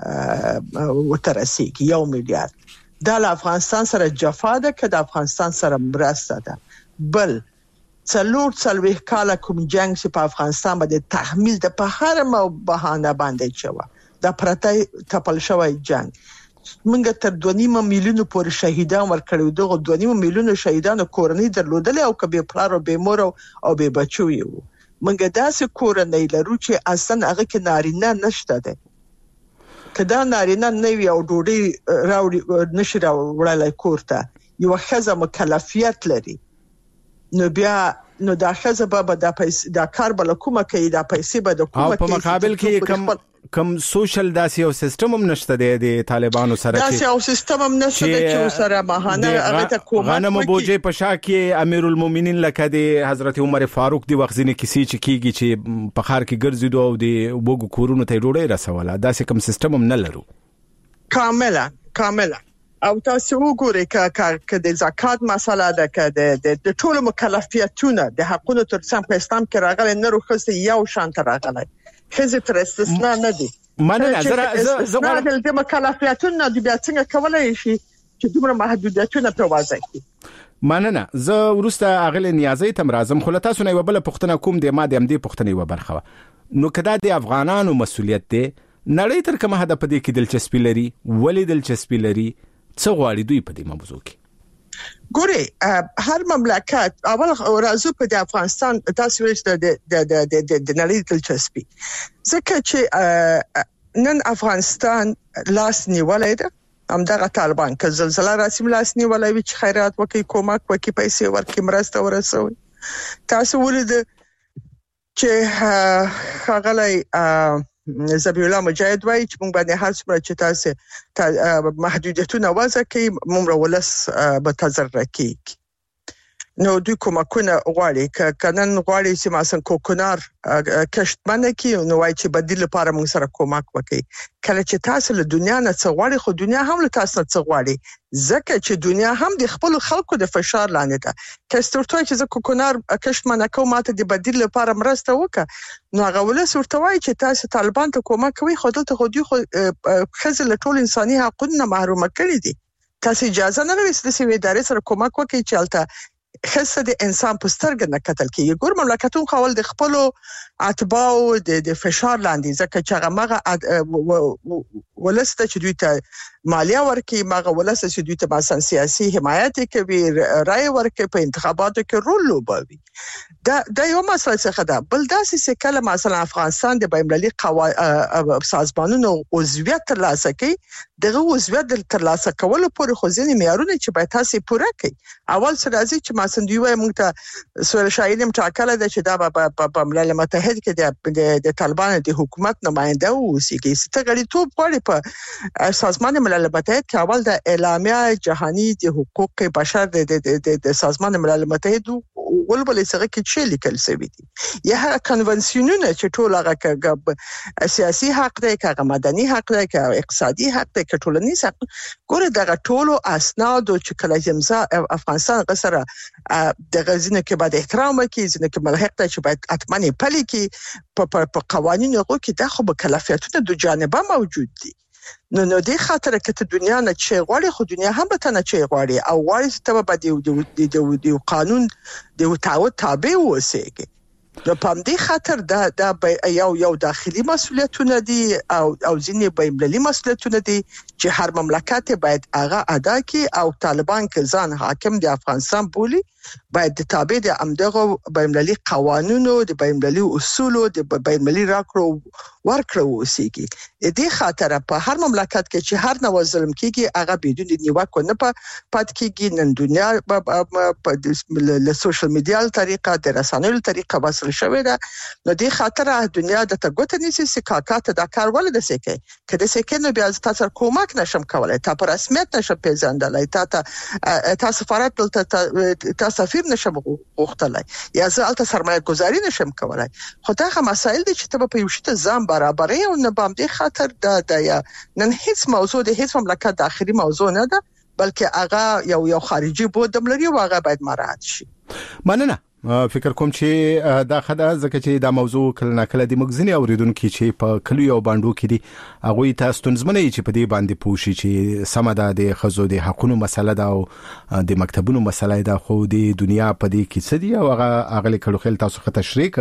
وترسيږي یو میلیارډ دا له افغانستان سره جفا ده که د افغانستان سره مرسته ده بل څلور څلوېښت کاله کوم جنگ چې په افغانستان باندې تحمیل د په هر مو بهانه باندې شوه دا پرته تپل شوی جنگ منګه تر دوه نیم میلیون پورې شهیدان ورکړو دغه دوه نیم میلیون شهیدانو کورنۍ درلودل او کبه پلار او به مور او به بچو یو منګه داسې کورنۍ لرو چې اصلا هغه کې نارینه نشته ده کدا نارینه نه وي او ډوډۍ راوړي نشي راوړلای کورته یو خزه مکلفیت لري نو بیا نو دا خزه به د پیسې د کار بل کومه کوي د پیسې به د کومه او په مقابل کې کم کم سوشل داسې یو سیستم هم نشته د طالبانو سره داسې یو سیستم هم نشته چې سره ماهانه هغه ته کومه غنم بوجي په شا کې امیر المؤمنین لکه د حضرت عمر فاروق دی وغزنه کسی چې کیږي چې په خار کې ګرځیدو او د وګو کورونو ته ډوډۍ رسوله داسې کوم سیستم هم نه لرو کاملا کاملا او تاسو وګورئ ک د زکات مسله ده ک د ټولو مکلفیتونه د حقونو ترڅنګ په اسلام کې راغلي نه روخصه یو شان تر راغلي خزه تر استثناء نه دي مننه زه زه غواړم د مکلفیتونو د بیا څنګه کولای شي چې دومره محدودیتونه په وضع کې مننه زه ورسته اغل نیازي تم رازم خو تاسو نه وبله پښتنه کوم د ما د ام دي پښتنه و برخه نو کدا د افغانانو مسولیت دی نړۍ تر کومه هدا پدې کې دلچسپي لري ولې دلچسپي لري څه غواړي دوی په دې موضوع کې ګوري هر مملکت اول راځو په د افغانستان تاسو ویل د د د د نړۍ دلچسپي ځکه چې نن افغانستان لاس نیولای ده همدغه طالبان که زلزلہ راسي لاس نیولای وي چې خیرات وکي کومک وکي پیسې ورکي مرسته ورسوي تاسو ولید چې خغلای زبیح الله مجاهد وایي چې موږ باندې هر څومره چې تاسو محدودیتونه وضع کوي موږ ولس به تضرر کوي نو دوی کومکونه غواړي ک کنن غواړي چې مثلا کوکنار کشت باندې کی نو وایي چې بدیل لپاره موږ سره کومک وکړي کله چې تاسو له دنیا نه څه غواړي خو دنیا هم له تاسو نه څه غواړي ځکه چې دنیا هم د خپل خلکو د فشار لاندې ده کستورتوي چې کوکنار کشت باندې کوم ماته د بدیل لپاره مرسته وکړه نو هغه ولس ورته وایي چې تاسو طالبان ته کومک کوي خو دلته خو دوی خو خزل ټول انساني حقوقونه محروم کړي دي تاسو اجازه نه لرئ چې د ادارې سره کومک وکړي چې البته خصه د انسان په سترګه نه کتل کیږي ګور مملکتونو خپل د خپل اتباعو د د فشار لاندې ځکه چې هغه مغه ولسته چې دوی ته مالیه ورکي مغه ولسته چې دوی ته مثلا سیاسي حمایت کوي رائے ورکي په انتخاباتو کې رول لوبوي دا د یو مسله څخه ده بل داسې چې کله مثلا افغانستان د بین‌المللي قوا سازمانونو عضویت ترلاسه کوي دغه عضویت ترلاسه کول پورې خو ځینې معیارونه چې باید تاسو پوره کړئ اول څه راځي چې مثلا دوی وايي موږ ته سوال شاینم ټاکل ده چې دا په ملل متحد کې د د طالبان د حکومت نماینده اوسېږي چې غړیتوب غواړي په سازمان ملل متحد کې اول د اعلامیه جهانی د حقوق بشر د د سازمان ملل متحد ولبل څنګه کې چې لیکل شوی دي یا کنونسیونونه چې ټول هغه سیاسي حق دی که مدني حق دی که اقتصادي حق دی که ټولنیز حق ګوره دغه ټول اسناد چې کله امضا افغانستان غسر د غزنه کې باید احترام وکړي ځکه چې ملحق ته چې باید اتمنې پلي کې په قوانینو کې د خو بکلافیتونه د جانبه موجود دي نو نو دې خاطر کې ته دنیا نه چې غواړي خو دنیا هم به ته نه چې غواړي او غواړي چې ته به د قانون د تعهد تابع اوسېږي نو په دې خاطر دا د یو یو داخلي مسؤلیتونه دي او او ځینې بین‌المللي مسؤلیتونه دي چې هر مملکت باید هغه ادا کړي او طالبان کې ځان حاکم د افغانستان بولی باید د تابع د امدغه بین‌المللي قوانینو د بین‌المللي اصولو د بین‌المللي راکړو ورکړو اوسېږي دې خاطر په هر مملکت کې چې هر نوع ظلم کیږي هغه بدون نیوکه نه پات کیږي نن دنیا په له سوشل میډیا طریقه د رسنیو طریقه وصل شوې ده نو دې خاطر دنیا د تګوت نيسي سکاکات د کار ول د سکه کله سکه نو بیا تاسو کومک نشم کولای تا پر رسمیت نشم پیژندلای تا تاسو سفارت ته سفیر نشم غوښتلای یا زه الته سرمایه گذاری نشم کولای خو دا هغه مسائل دي چې ته په یو شته ځان برابرې او نه باندې خاطر د د نن هیڅ موضوع د هیڅ مملکت داخلي موضوع نه ده بلکې هغه یو یو خارجي بود لري او هغه باید مراعات شي مننه فکر کوم چې دا خدای ځکه چې دا موضوع کله ناکله د مغزنی اوریدونکو چې په کلیو او باندو کې دي هغه تاسو تنظیمونه چې په دې باندې پوښي چې سمدا د خزو د حقونو مسله ده او د مکتبونو مسله ده خو د دنیا په دې کې څه دي او هغه اغلی کلو خل تاسو خه تشریک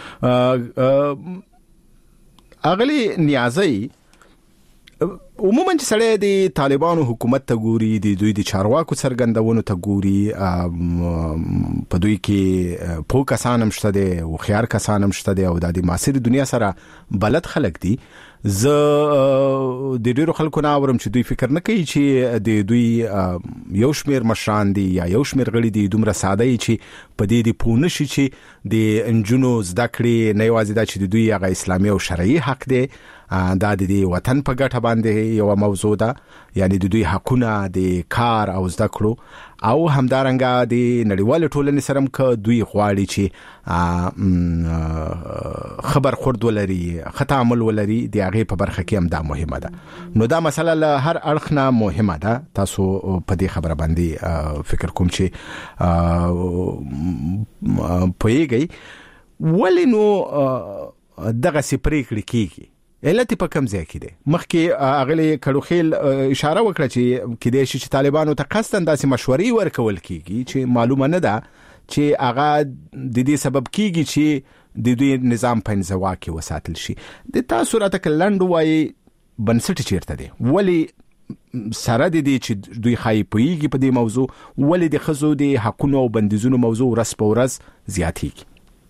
اغلی نیازي عموما چې سړی د طالبانو حکومت ته ګوري د دوی د چارواکو څرګندونو ته ګوري په دوی کې په کسان هم شته دي او خيار کسان هم شته دي او د معاصر دنیا سره بلد خلک دي ز د ډیرو خلکو نه اورم چې دوی فکر نه کوي چې د دوی یو شمیر مشران دي یا یو شمیر غړي دي دومره ساده چې په دې د پونه شي چې د انجونو زده کړې نه یوازې دا چې د دوی هغه اسلامي او شرعي حق دي دا د وطن په ګټه باندې یو موضوع ده یعنی د دوی حقونه د کار او زده کړو او همدارنګه د نړیوال ټولنې سره ک دوی غواړي چې خبر خورد ولري خطا عمل ولري د هغه په برخه کې هم دا مهمه ده نو دا مسله له هر اړخ نه مهمه ده تاسو په دې خبره باندې فکر کوم چې پوهیږئ ولینو دغه سپریکړي کیږي علت په کم ځای کې دي مخکې اغلی کړوخیل اشاره وکړه چې کله چې طالبانو ته قصدن داسې مشورې ورکول کیږي چې معلومه نه ده چې هغه د دې سبب کیږي چې د دوی نظام په انزوا کې وساتل شي د تاسو راته کلند وای بنسټ چیرته دي ولی سره د دې چې دوی خای پویږي په دې موضوع ولې د خزو د حقونو او بندیزونو موضوع ورځ په ورځ زیاتېږي؟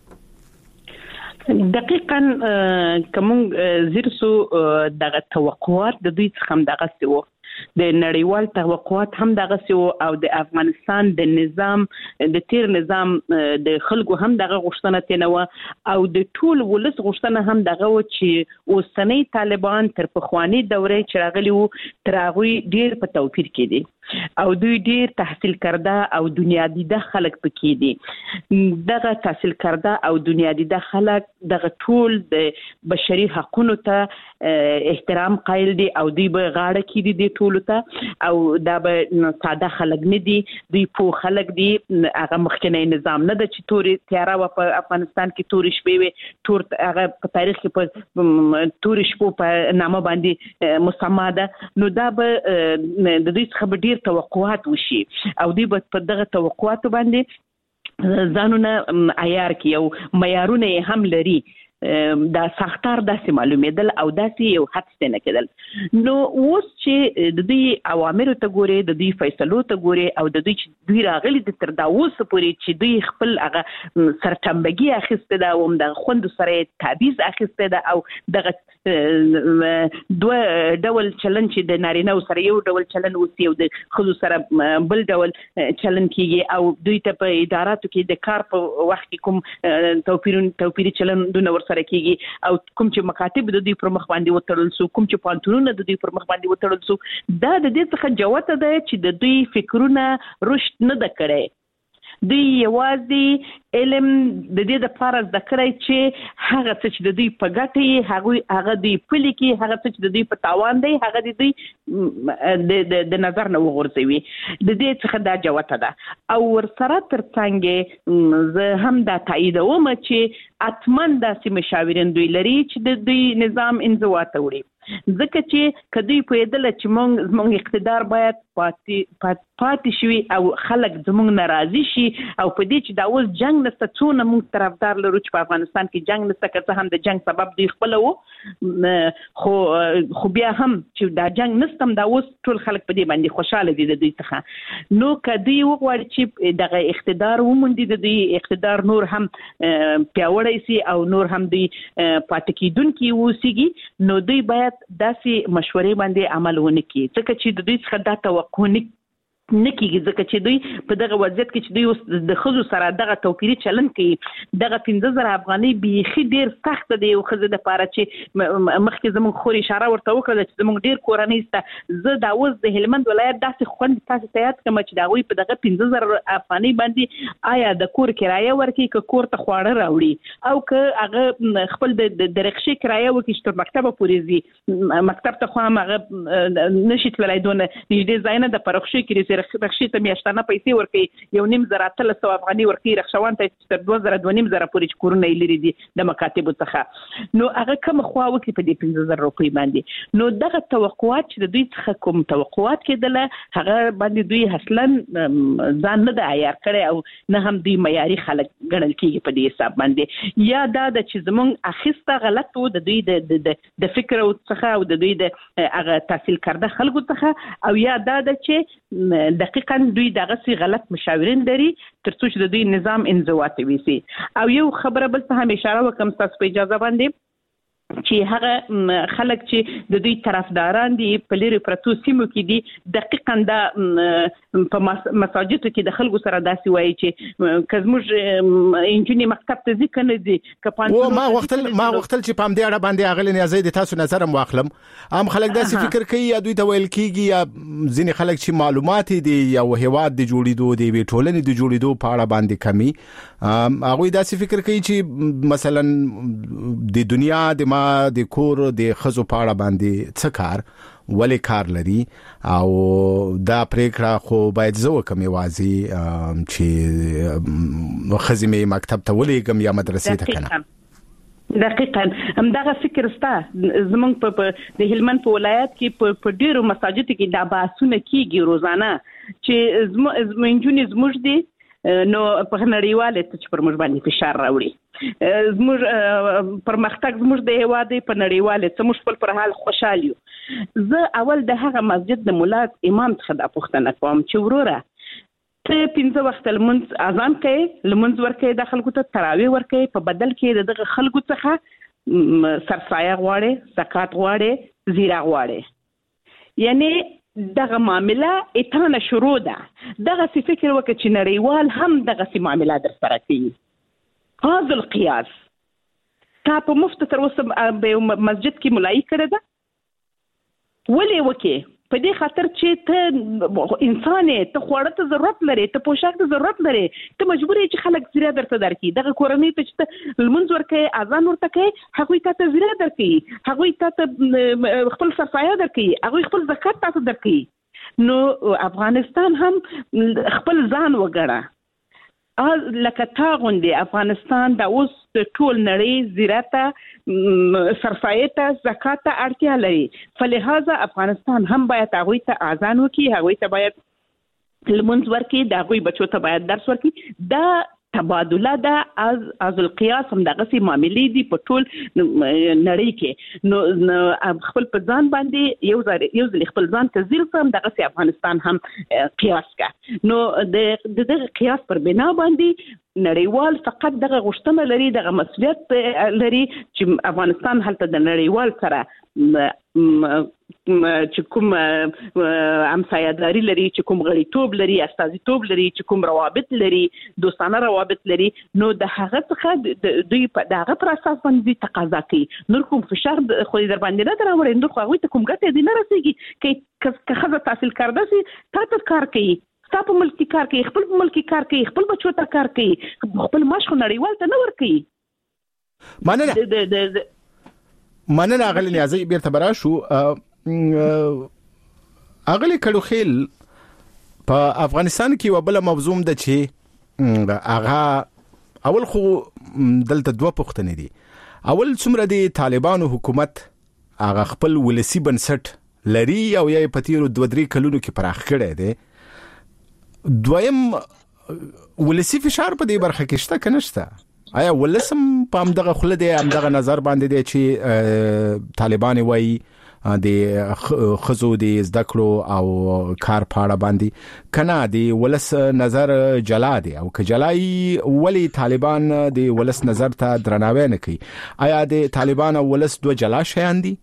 دقیقاً کوم زیرسو دغه توقعات د دوی څخه هم دغه څه د نړیوال توقعات هم دغه څه او د افغانستان د نظام د تیر نظام د خلکو هم دغه غوښتنه تنوه او د ټول ولس غوښتنه هم دغه و چې اوسنۍ طالبان تر پخوانی دورې چې راغلي وو تر هغه ډیر په توپیر کې دي او دوی ډیر تحصیل کرده او دنیا دیده خلک پکې دي. دغه تحصیل کرده او دنیا دیده خلک دغه ټول د بشري حقوقو ته احترام قائل دي او دوی به غاړه کې دي ټول ته او دا به ساده خلک نه دي، دوی په خلک دي. هغه مخکنی نظام نه د چې توري تیارا و په افغانستان کې توري شپې وي، تور هغه په تاریخ کې په توري شپو په نامه باندې مسما ده. نو دا به د دوی څخه ډیر توقعات وشي او دوی په دغه توقعات باندې ځانونه عیار کی او معیارونه هم لري. دا سختار داسې معلومېدل او داسې یو حد ستنه کېدل. نو اوس چې د دې اوامر ته ګوري، د دې فیصلو ته ګوري او د دوی چې دوی راغلي د تر دا اوس پورې چې دوی خپل هغه سرټمبګي اخیسته ده او د خوند سره تعویض اخیسته ده او دغه دوه ډول چلن چې د نارینه سره یو ډول چلن وسی او د خزو سره بل ډول چلن کیږي او دوی ته په اداراتو کې د کار په وخت کې کوم توپیرون توپیري چلن دونه سره کیږي او کوم چې مکاتب د دوی پر مخ باندې وتړل سو، کوم چې پانتونونه د دوی پر مخ باندې وتړل سو، دا د دې څخه جوته ده چې د دوی فکرونه رشد نه د کړي. دوی یوازې علم د دې د فارز د کړی چې هغه څه چې د دوی په ګټه هغه هغه دوی پلي کې هغه څه چې د دوی په تاوان دی هغه د دوی د د نظر نه وغورځوي. د دې څخه دا جوته ده او ورسره ترڅنګ زه هم دا تاییدوم چې اتمن داسې مشاورین دوی لري چې د دوی نظام انزوا ته وړي، ځکه چې کدی په دې چې موږ موږ اقتدار باید پاتې پاتې شي او خلک زموږ ناراضي شي او په دې چې دا اوس جنگ نسته څونه موږ طرفدار لرو چې په افغانستان کې جنگ نسته، که څه هم د جنگ سبب دوی خپل وو خو خو بیا هم چې دا جنگ نستم دا اوس ټول خلک په دې باندې خوشاله دي د دوی څخه. نو کدی وغواړي چې دغه اقتدار وموندي د دوی اقتدار نور هم پیاوړی سي او نور هم دوی پاتې کیدونکي ووسیږي، نو دوی باید داسې مشورې باندې عمل ونه کړي ځکه چې د دوی څخه دا توقع نه نه کیږي، ځکه چې دوی په دغه وضعیت کې چې دوی اوس د خزو سره دغه توپیري چلن کوي. دغه پنځه زره افغانۍ بیخي ډیر سخت دی یو خزه د پاره چې مخکې زموږ خوري اشاره ورته وکړه چې زموږ ډیر کورنۍ سته. زه دا اوس د هلمند ولایت داسې خوند تاسو ته یاد کوم چې دا غوي په دغه پنځه زره افغانۍ باندې آیا د کور کرایه ورکړي که کور ته خواړه راوړي او که هغه خپل د درخشي کرایه وکړي چې تر مکتبه پورې ځي، مکتب ته خو هم هغه نشي تللی دونه نږدې ځای نه د پرخشي کې رخصي ته میاشتنه پیسې ورکړي، یو نیم زره اتلس سوه افغانۍ ورکړي رخصوان ته تر دوه زره دوه نیم زره پورې چې کورونه یې لري دي د مکاتبو څخه. نو هغه کوم خوا وکړي په دې پنځه زره روپۍ باندې. نو دغه توقعات چې د دوی څخه کوم توقعات کېدله هغه باندې دوی اصلا ځان نه د عیار کړی او نه هم دوی معیاري خلک ګڼل کېږي په دې حساب باندې. یا دا د چې زموږ اخیسته غلط و د دوی د فکر څخه او د دوی د هغه تحصیل کرده خلکو څخه، او یا دا د چې دقیقاً دوی دغه سي غلط مشاورین لري ترڅو چې د دوی نظام انزوا ته ویسي. او یو خبره بل څه هم اشاره وکم تاسو په اجازه باندې چې هغه خلک چې د دوی طرفداران دي په لري پرتو سیمو کې دي دقیقاً دا په مساجدو کې د خلکو سره داسې وایي چې کزموږ انجونی مکتب ته ځي کنه دي او ما وختل ما وختل چې پام دې اړه باندې اغلی نه زید تاسو نظر مواخلم عام خلک داسې فکر کوي یا دوی ته ویل کیږي یا ځینې خلک چې معلومات دي یا هواد د جوړېدو دی وی ټولنې د جوړېدو په اړه باندې کمی هغه داسې فکر کوي چې مثلا د دنیا د د کور د خزو پاړه باندې څه کار ولې کار لري او دا پریکړه خو باید زو کوم وازي چې خزمه مکتب ته ولېګم یا مدرسې ته کنه. دقیقاً همدغه فکر ستا زمونږ په د هلمند په ولایت کې په ډیرو مساجدو کې دا بحثونه کیږي روزانه چې زمونږ زمونږ دي نو په نړیواله ته چې پر موږ باندې فشار راوړي. زموږ پرمختګ زموږ د هیواد په نړیواله ته موږ خپل پر حال خوشاله یو. زه اول د هغه مسجد د مولا امام څخه د پوښتنه کوم چې وروره ته پنځه وخت لمونځ اذان کوي، لمونځ ورکوي د خلکو ته، تراویح ورکوي، په بدل کې دغه خلکو څخه سرسایه غواړي، زکات غواړي، زیرا غواړي. یعنی دغه معامله اتانه شروع ده. دغه څه فکر وکړي چې نړیوال هم دغه څه معامله در سره کوي. هاذ القياس تا په مفت تر اوسه په مسجد کې ملایي کړی ده. ولې وکړي؟ په دې خاطر چې ته انسان یې، ته خوړه ته ضرورت لري، ته پوشاک ته ضرورت لري، ته مجبور یې چې خلک زیره درته درکړي. دغه کورنۍ ته چې ته لمونځ ورکوي، اذان ورته کوي، هغوی تا ته زیره درکوي، هغوی تا ته خپل سرسایه درکوي، هغوی خپل زکات تا ته درکوي. نو افغانستان هم خپل ځان وګڼه. لکه تا غوندې افغانستان د اوس ټول نړۍ زیرته، سرسایه ته، زکات ته اړتیا لري. فلهذا افغانستان هم باید هغوی ته اذان وکړي، هغوی ته باید لمونځ ورکړي، د هغوی بچو ته باید درس ورکړي. دا تبادله ده از از القياس هم دغه سي معاملې دي په ټول نړۍ کې. نو خپل په ځان باندې یو ځل یو ځل خپل ځان ته ځل سم دغه سي افغانستان هم قياس کا. نو د دغه قياس پر بنا باندې نړیوال فقط دغه غوښتنه لري، دغه مسؤلیت لري چې افغانستان هلته د نړیوال سره چې کوم همسایه‌داري لري، چې کوم غړیتوب لري، استازیتوب لري، چې کوم روابط لري، دوستانه روابط لري، نو د هغه څخه دوی په دغه پر اساس باندې تقاضا کوي. نور کوم فشار خو در باندې نه راوړي، نور خو هغوی ته کوم ګټه دي نه رسېږي. که ښځه تحصیل کرده سي تا ته کار کوي، ستا په ملک کې کار کوي، خپل په ملک کې کار کوي، خپل بچو ته کار کوي، خپل معاش خو نړیوال ته نه ورکوي. مننه مننه اغلی نیازی بیرته براشو. اغلی کډو خیل په افغانستان کې وبله موضوع ده چې هغه اول خو دلته دوه پوښتنې دي. اول څومره د طالبانو حکومت هغه خپل ولسی بنسټ لري او یې په تیرو دوه درې کلونو کې پراخ کړی دی. دویم ولسی فشار په دې برخه کې شته که نشته؟ آیا ولسم په همدغه خوله دی، همدغه نظر باندې دی چې طالبان وایي د خزو د زده کړو او کار پاړه باندې کنه دی ولس نظر جلا دی؟ او که جلای ولی طالبان د ولس نظر ته درناوی نه کوي؟ آیا د طالبان او ولس دوه جلا شیان دي؟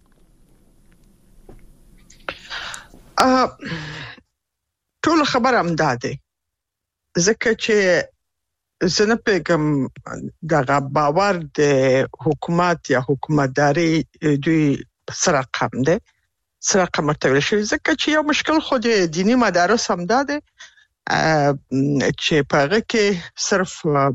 ټول خبر هم داده ځکه چې زنه پیغام دغه باور د حکومت یا حکومتداري دوی سره کم ده، سره کم مرتبه شوی. ځکه چې یو مشکل خو د دینی مدارس هم داده چې په هغه کې صرف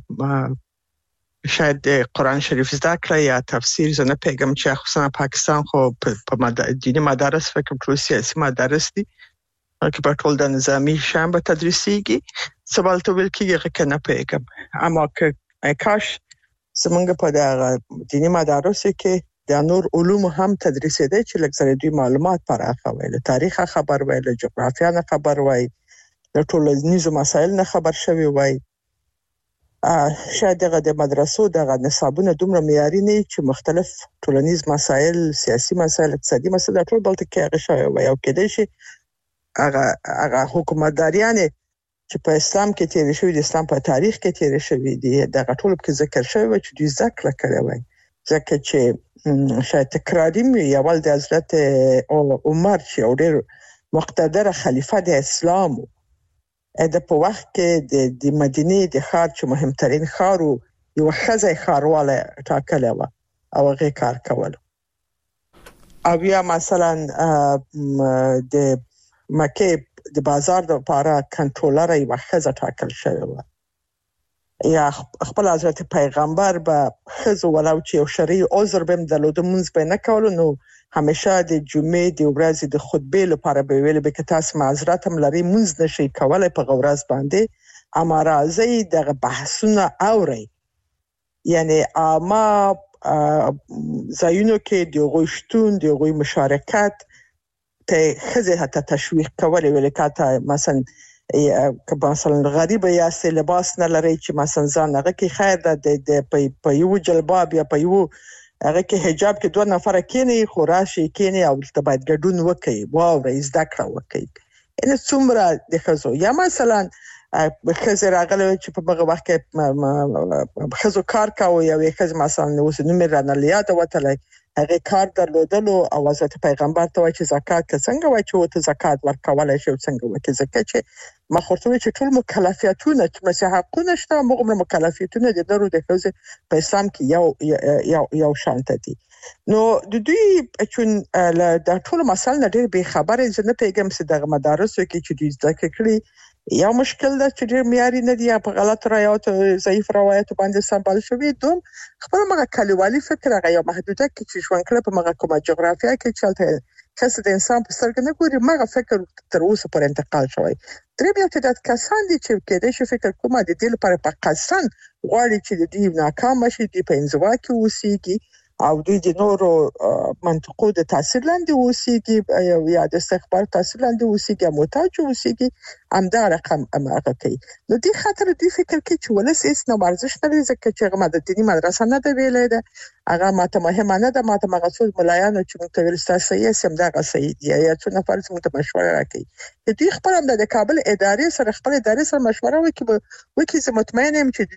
شاید قرآن شریف زده کړه یا تفسیر. زنه پیغام چې خصوصا پاکستان خو په مد... دینی مدارس فکر ټول سیاسي مدارس دي که په ټول د نظامی شان به تدریسیږي سوال ته ویل کېږي که نه پیغام. اما که کاش زمونږ په د دینی مدارسو کې د نور علوم هم تدریسېده چې لږ زره دوی معلومات پراخه وي، له تاریخ خبر وي، له جغرافیا نه خبر وي، له ټولنیزو مسایل نه خبر شوي وي. شاید دغه د مدرسو دغه نصابونه دومره معیاري نه چې مختلف ټولنیز مسایل، سیاسي مسایل، اقتصادي مسایل ټول بلته کې هغه شوی وي. او کېدای شي هغه هغه حکومتداریان چې په اسلام کې تیر شوی، د اسلام په تاریخ کې تیر شوی دي، دغه ټول کې ذکر شوی و چې دوی ذکر کړی وي. ځکه چې شاید تکراري وي. اول د حضرت عمر چې او ډېر مقتدر خلیفہ د اسلام د په وخت کې د مدینه د ښار چې مهمترین ښار یو ښځه ښارواله ټاکلې و او هغه کار کول. او یا مثلا د مکه د بازار د لپاره کنټرولر یو ښځه ټاکل شوی و. یا خپل حضرت پیغمبر به خزو ولو چې یو شرعي عذر بهم درلوده مونږ به نه کولو، نو همیشه د جمعې د ورځې د خطبې لپاره به ویل به که تاسو معذرت هم لري مونږ نشئ کولای په ورځ باندې، اما راځي دغه بحثونه اوري. یعنی اما ځایونو کې د غوښتون د غوي مشارکت ته خزه حتی تشویق کول ویل کاته مثلا که مثلا غریب یا سه لباس نه لري چې مثلا ځان هغه کې خیر ده د په یو جلباب یا په یو هغه کې حجاب کې دوه نفر کېنی خوراشي کېنی او ته باید ګډون وکړي واو زده کړه وکړي ان څومره د خزو یا مثلا خزر راغله چې په هغه وخت کې خزو کار کاوه یا خز مثلا اوس نومره نه لیاده وتلای هغه کار درلودلو او حضرت پیغمبر ته وایي چې زکات څنګه وایي چې ته زکات ورکولای شې څنګه وکړي زکات چې مخورتونه چې ټول مکلفیتونه چې مثلا حقونه شته موږ مکلفیتونه د درو د خزه په اسلام کې یو یو یو شانت دي نو د دوی چې د ټول مسایل نه ډېر به خبره ځنه پیغام سي د مدارسو کې چې دوی ځکه کړی یا مشکل ده چې ډېر معیاري نه دي په غلط روایت ضعیف روایت باندې سمبال شوی دوم خپل مګه کلیوالي فکر هغه یو محدوده کې چې ژوند کړ په مګه کومه جغرافیا کې چلته کس د انسان په سترګې نه ګوري مګه فکر تر اوسه پر انتقال شوی درې بیا چې د کسان دي چې کېدې شي فکر کومه د دې لپاره په قصن غواړي چې د دې ناکام شي د په انزوا کې اوسېږي او دوی د نورو منطقو د تاثیر لاندې اوسېږي یا د استخبار تاثیر لاندې اوسېږي محتاج اوسېږي همدا رقم هغه کوي نو دې خاطر دې فکر کوي چې ولس هیڅ نه ورزش نه لري ځکه چې هغه د دیني مدرسه نه دی ویلې ده هغه ماته مهمه نه ده ماته مغصوب ملایانو چې موږ ته ویل تاسو یې سم دا غسې دی یا څو نفر چې موږ ته مشوره راکړي دې خپل هم د کابل ادارې سره خپل ادارې سره مشوره وکړي وکړي چې مطمئن یم چې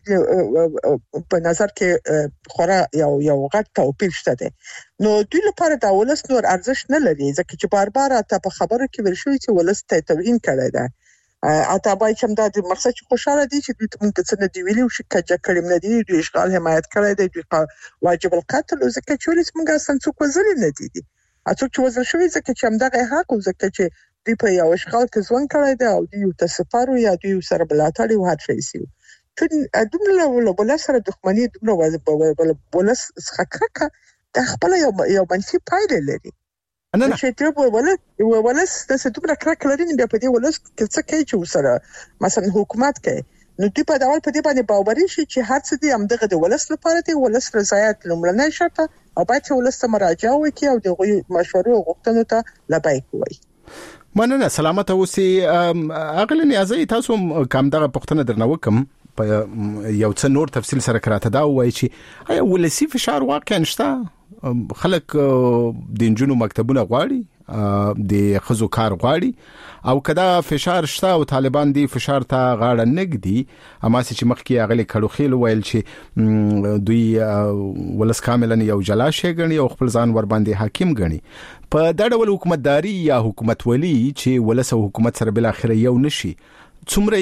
په نظر کې خورا یو یو غټ توپیر شته ده نو دوی لپاره دا ولس نور ارزش نه لري ځکه چې بار بار ته په خبرو کې ورشوي چې ولس ته توهین کړی ده اته باید چې دا د مقصد خوشاله دي چې دوی موږ څه نه دی ویلي او چې کجا کړم نه دي دوی اشغال حمایت کړی دی دوی واجب القتل او ځکه چې ولس موږ اصلا څوک وزل نه دي دي اته چې وزل شوی ځکه چې همدغه حق او ځکه چې دوی په یو اشغال کې ځوان کړی دی او دوی ته سفارو یا دوی سره بلاتړي او هر شي سي چې دومره ول سره دښمنی دومره ولس څخه د خپل یو یو منفي پایله لري نه نه چې ته ولس ولس د ستومره کړه کړی بیا په دې ولس کې څه کوي چې سره مثلا حکومت کوي نو دوی په ډول په دې باندې باوري شي چې هر څه دې همدغه د ولس لپاره دی ولس رضایت لمړنۍ شرط او باید چې ولس ته مراجعه وکړي او د مشورو غوښتنو ته لبیک وایي مننه سلامت اوسئ اغلنی ازي تاسو کوم دغه پښتنه درنه وکم په یو څه نور تفصیل سره کراته دا وایي چې آیا ولسی فشار واقعا شته خلک د انجونو مکتبونه غواړي د خزو کار غواړي او کدا فشار شته او طالبان دی فشار ته غاړه نګدي اما چې مخکې اغلی کړو خېل ویل چې دوی ولس کاملا یو جلا شي غني او خپل ځان ور باندې حاکم غني په دا ډول حکومتداري یا حکومت ولی چې ولس او حکومت سره بل اخر یو نشي څومره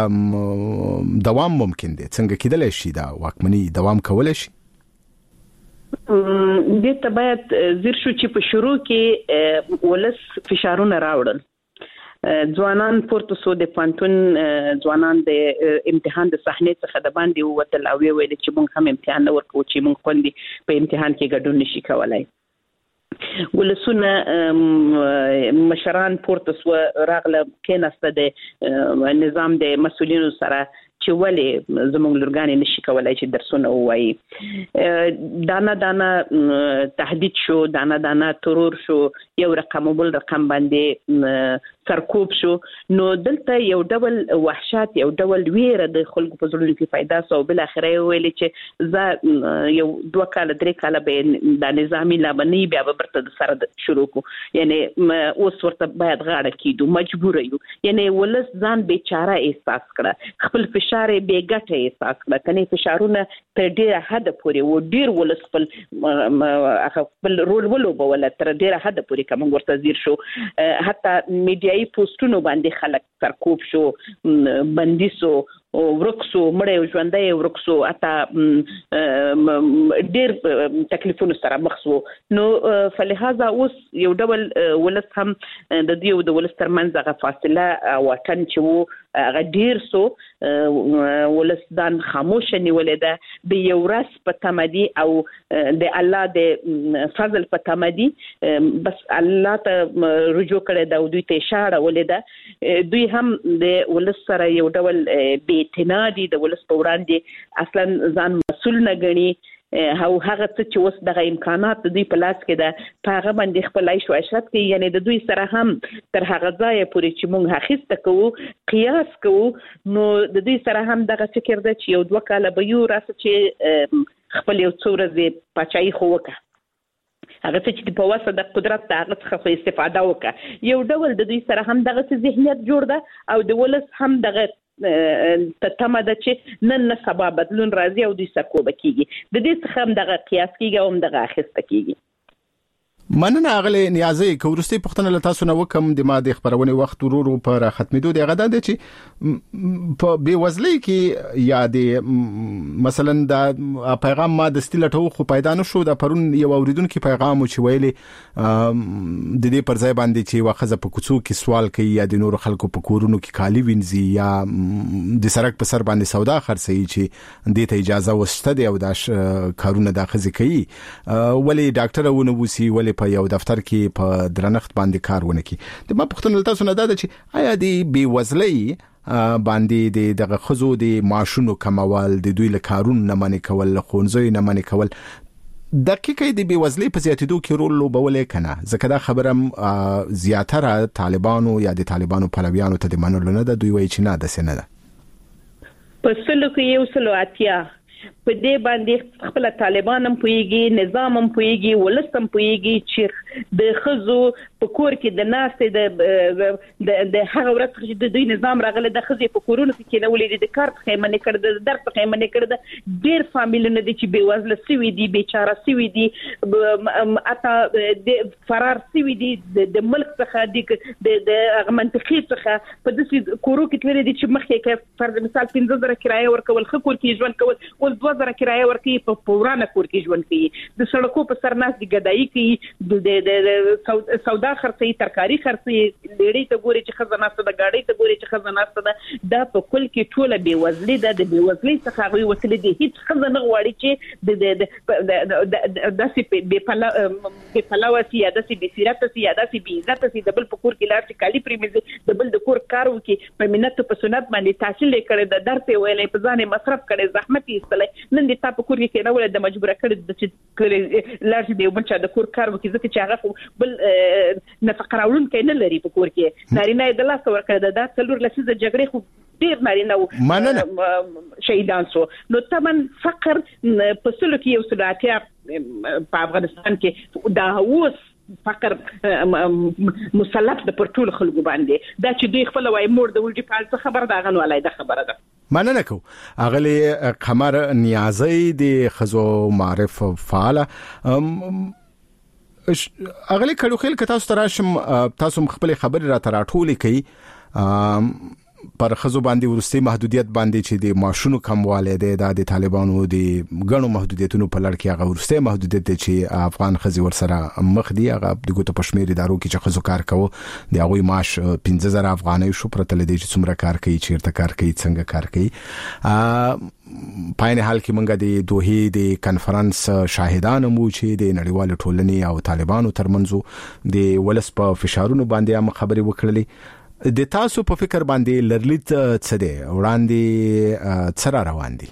دوام ممکن دي څنګه کېدل شي دا واکمنی دوام کول شي دې ته باید زیر شو چې په شروع کې ولس فشارونه راوړل ځوانان پورته سو د پانتون ځوانان د امتحان د صحنې څخه د باندې وتل او ویل چې موږ هم امتحان نه ورکو چې موږ خوندې په امتحان کې ګډون نشي کولای ولسونه مشران پورته سو راغله کېناسته د نظام د مسؤلینو سره چې ولې زموږ لورګانې نشي کولای چې درسونه وایي دانا دانا تهدید شو دانا دانا ترور شو یو رقم بل رقم باندې سرکوب شو نو دلته یو ډول وحشت یو ډول ویره د خلکو په زړونو کې پیدا سو بل اخره ویل چې ز یو دوه کال درې کال به د نظامی لابنی بیا به برته سره شروع کو یعنی اوس ورته باید غاړه کیدو مجبور یو یعنی ولس ځان بیچاره احساس کړه خپل فشار به ګټه احساس کړه کني فشارونه تر ډیره حد پورې و ډیر ولس خپل خپل رول ولوبه ولا تر ډیره حد پورې کوم ورته زیر شو حتی میډیایي پوسټونو باندې خلک سرکوب شو بندي سو او ورکسو مړې ژوندۍ ورکسو اته ډېر تکلیفونو سره مخ شو نو فلهذا اوس یو ډول ولس هم د دې د ولس ترمنځ هغه فاصله واټن چې وو هغه ډېر سو ولس دان خاموش نیولې ده د یو راس په تمدي او د الله د فضل په تمدي بس الله ته رجوع کړي دا دوی ته اشاره ولې ده دوی هم د ولس سره یو ډول اعتنادي د ولس په وړاندې اصلا ځان مسؤل نه غني هو هغه څه چې اوس دغه امکانات دوی په لاس کې ده په هغه باندې خپل عيش او عشرت کې یعنی د دوی سره هم تر هغه ځای پورې چې موږ هخسته کوو قیاس کوو نو د دوی سره هم دغه فکر ده چې یو دوه کاله به یو راځي چې خپل یو څو ورځې پچای خو وکړه هغه چې په واسطه د قدرت د هغه څخه استفاده وکړه یو ډول د دوی سره هم دغه ذهنیت جوړ ده او د ولس هم دغه ته تمه ده چې نن نه سبا بدلون راځي او دوی سرکوبه کیږي د دې څخه هم دغه قیاس کیږي او هم دغه اخیسته کیږي مننه اغلی نیازي کورستي پښتنه له تاسو نه وکم د ماده خبرونه وخت ورورو پر ختمېدو دی غدا د چې په بيوزلۍ کې یا د مثلا د پیغام ما د ستلټو خو پیدا نشو د پرون یو اوریدونکو پیغام چې ویلي د دې پر ځای باندې چې واخزه په کوڅو کې سوال کوي یا د نور خلکو په کورونو کې کالی وینځي یا د سرک په سر باندې سودا خرڅي چې د ته اجازه وسته دی او د کارونه د خزي کوي ولی ډاکټر ونه وسی ولی په یو دفتر کې په درنښت باندې کار ونه کی د ما پښتون تاسو نه دا چې آیا دی بي وزلۍ باندې د دغه خزو د معاشونو کمول د دوی له کارون نه منې کول له خونځوي نه منې کول دقیقه د بي وزلۍ په زیاتېدو کې رول لوبولې کنه ځکه دا خبره زیاتره طالبانو یا د طالبانو پلویانو ته د منلو نه ده دوی وایي چې نه د سینه ده په سلو کې یو سلو اتیا په دې باندې خپل طالبان هم پويږي نظام هم پويږي ولست هم پويږي چې د خزو په کور کې د ناستې د د هغه ورځ چې د دوی نظام راغله د خزې په کورونو کې نه ولې د کار څخه منې کړ د درس څخه منې کړ د ډېر فامیلونه دي چې بې وزله سوي دي بیچاره سوي دي اته د فرار سوي دي د ملک څخه د د منطقي څخه په دې کورو کې تللي دي چې مخکې کې فرض مثال پنځه زره کرایه ورکول خو کور کې ژوند کول ول دوه زره کرایه ورکي په پورانه کور کې ژوند کوي د سړکو په سر ناس دي ګدایي کوي د سودا خرڅي ترکاری خرڅي لړۍ ته ګوري چې خزانه ست د گاډي ته ګوري چې خزانه ست دا په کل کې ټوله بي وزلي ده د بي وزلي څخه غوي وسلې دي هیڅ خزانه غواړي چې د داسې بي پلا بي پلاوسي یا داسې بي سیرت سي یا داسې بي عزت سي د بل په کور کې لار چې کالي پریمزي د بل د کور کار وکي په مننت په سنت باندې تحصیل کړي د درس ویلې په ځانې مصرف کړي زحمت یې استلې نن د تاسو کور کې نه ولې د مجبور کړي د چې لار دی بل چې د کور کار وکي ځکه چې هغه بل نفقه راوړون کې نه لري په کور کې نارینه د لاس ورکړه د څلور لسیزه جګړې خو ډیر نارینه شهیدان شو نو تمن فقر په سلو کې یو سلاتیا په افغانستان کې دا اوس فقر مسلط د پرټول خلکو باندې دا چې دوی خپل وای مور د ولجی په خبره دا غنو علي دا خبره ده مننه کو اغلی قمر نیازي د خزو معرف فعال اغلی کلو خیل که تاسو تراشم تاسو خپل خبر را تراټولې کوي پر خزو باندې ورستي محدودیت باندې چې د ماشونو کمواله ده د طالبانو د غنو محدودیتونو په لړ کې هغه ورستي محدودیت چې افغان خزي ورسره مخ دي هغه د ګوتو پښمیر ادارو کې چې خزو کار کوي د هغه معاش پنځه زره افغانۍ شو پرته لدی چې څومره کار کوي چیرته کار کوي څنګه کار کوي پاینه حال کې مونږه د دوه د کانفرنس شاهدان مو چې د نړیوال ټولنې او طالبانو ترمنځ د ولس په فشارونو باندې هم خبرې وکړلې د تاسو په فکر باندې لرلیت څه دی وړاندې څه روان دي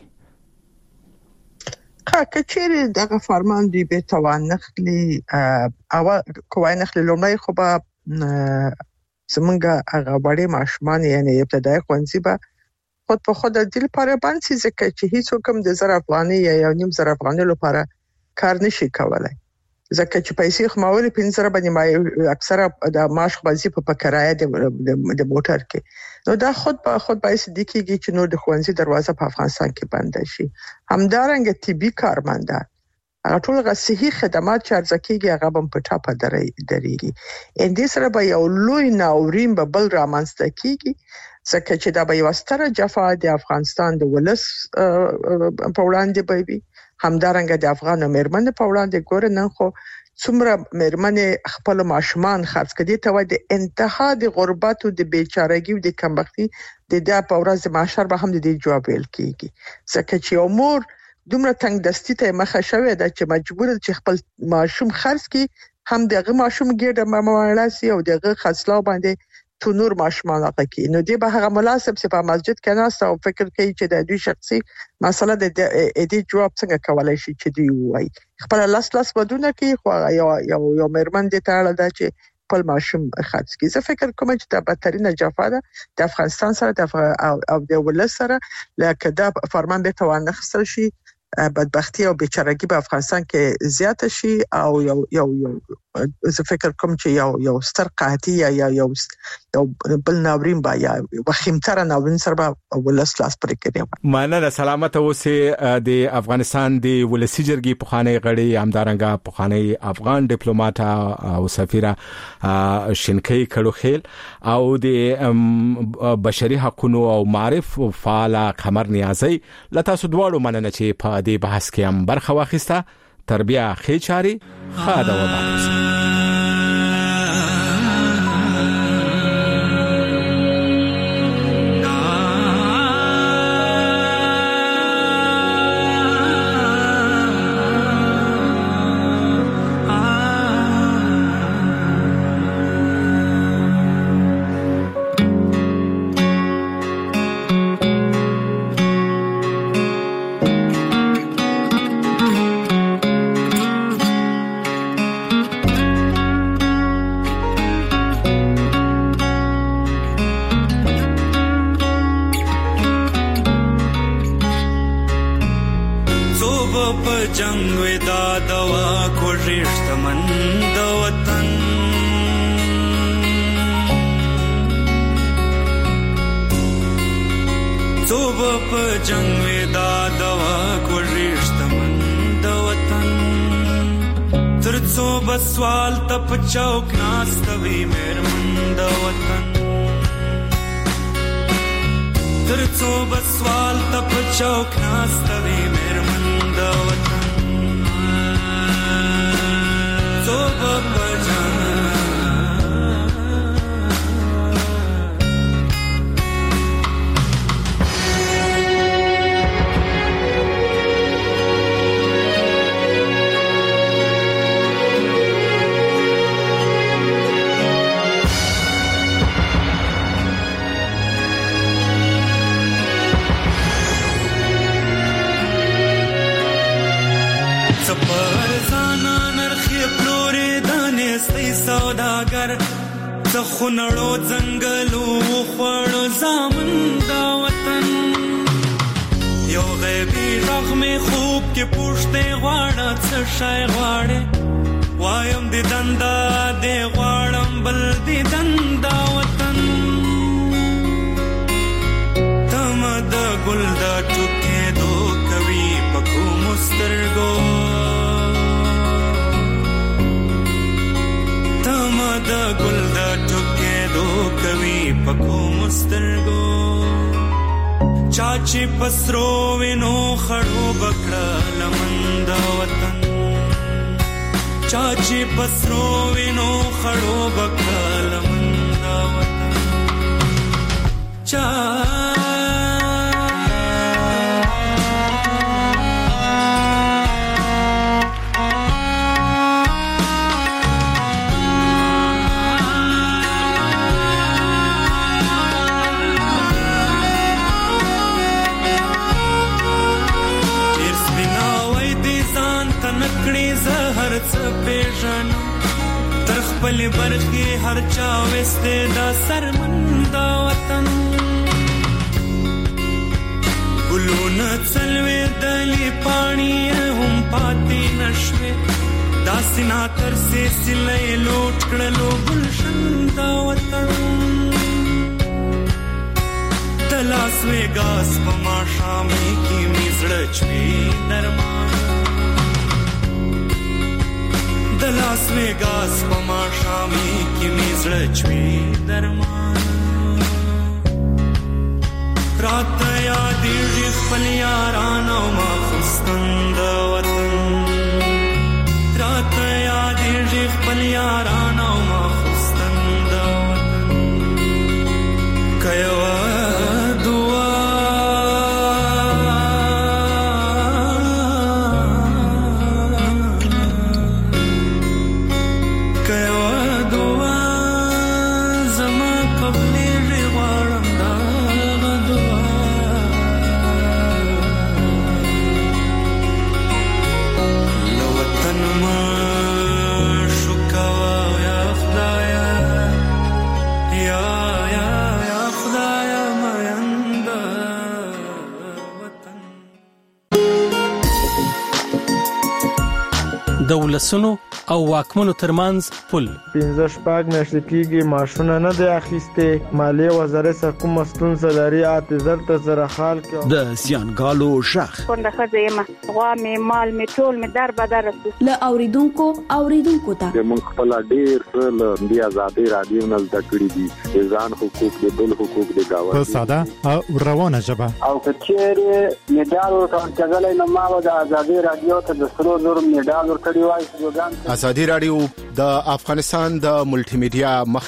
کچېره دغه فرمان دی به توان نخلی او کوی نخلی لومړی خو به زمونږه هغه وړي ماشومان یعنی ابتدایي ښوونځي به خود په خود د دل لپاره باندې ځکه چې هیڅ کوم د زر افغاني یا یو نیم زر افغاني لپاره کار نشي کولای ځکه چې پیسې خماوري پنځه باندې ما اکثره د معاش خبري په کرایه د موټر کې نو دا خود په خود باعث دي کېږي چې نو د خوانزي دروازه په افغانستان کې بند شي همدارنګه طبي کارمندان هغه ټول غ صحي خدمات چې ارزکیږي هغه هم په ټاپه درېږي ان دې سره به یو لوی ناورین به بل رامنځته کیږي ځکه چې دا به یو ستره جفا د افغانستان د ولس په وړاندې به وي همدارنګه د افغان مېرمنې په وړاندې ګور نن خو څومره مېرمنې خپل ماشومان خرڅ کړي ته وای د انتها د غربت او د بیچارهګي او د کمبختي د د په ورځ معاشر به هم د دې جواب ویل کیږي ځکه چې امور دومره تنگ دستی ته مخه شوې ده چې مجبور چې خپل ماشوم خرڅ کړي هم دغه ماشوم ګډه معاملات سي او دغه خرڅلاو باندې تو نور ماشومان هغه کې نو دی به هغه مناسب چې په مسجد کې ناست او فکر کوي چې د دوی شخصي مسله د دې جواب څنګه کولای شي چې دی وایي خپل لاس لاس ودونه کې خو یو یو یو مېرمن دي ته اړه ده چې خپل ماشوم خاص کی زه فکر کوم چې د بدترینه جفا ده د افغانستان سره د او د ولس سره لکه دا فرمان به توان نخسر شي بدبختی او بیچارهګي په افغانستان کې زیات شي او یو یو یو زه فکر کوم چې یو یو ستر قحطي یا یو یو بل ناورین با یا وخیمتره ناورین سره ولس لاس پرې کړی مننه سلامت اوسه د افغانستان د ولسی جرګي پخوانی غړي همدارنګه پخوانی افغان ډیپلوماټ او سفیره شینکي کړوخیل او د بشري حقوقو او معرف فعال قمر نیازي لته سودوالو مننه چې په دې بحث کې هم برخه واخیسته تربیه خېچاري خاده و باندې سوال تپ چوک ناستوي مېرمن د وطن ترڅو بسوال تپ چوک ناستوي مېرمن د وطن صوب پجان سوداګر څخونړو ځنګلو خوړو زامن دا وطن یو غیبی رغم خوب کې پوښتې غواړه څه شای غواړې وایم دې دندا دې غواړم بل دې دندا وطن تم د ګل د ټوکې دو کوي پکو مسترګو د ګل د ټوکې دو کوي پکو مسترګو چاچی پسرو وینو خړو بکړه لمن د وطن چاچی پسرو وینو خړو بکړه لمن د وطن چا خپل برخي هر چا وسته دا سرمندا وطن ګلونه څلوي دلی پانی هم پاتې نشوي دا سینا تر سي سلې لوټ کړلو گلشن دا وطن تلاس وګاس په ما شامي کې مزړه چوي درمان د لاس وګاس په ما شامي کې مزړه چوي درمان رات یادې خپل یارانو ما خوستند وطن رات یادې خپل یارانو ما خوستند وطن کيوا دعا کيوا دعا زما قبلې غواړم دا دعا لو وطن ما شکوا یا خدایا یا یا یا خدایا میندا وطن دولسونو او واکمنو ترمنځ پل پنځه شپږ میاشتې کېږي معاشونه نه دی اخیستې مالیې وزارت سره کومه ستونزه لري اته زر ته زره حال کې د زیانګالو شخ څنګه ښځه یم غوا مې مال مې ټول مې در بدر رسو له اوریدونکو اوریدونکو ته موږ خپل ډیر څه د آزادۍ رادیو نه زده کړي دي ځان حقوق د بل حقوق د گاوند په ساده او روانه ژبه او کچېره میډال ورکړل کېدلای نو ما د آزادۍ رادیو ته د سرو زر میډال ورکړی وای ازادي رادیو د افغانستان د ملټي میډیا مخ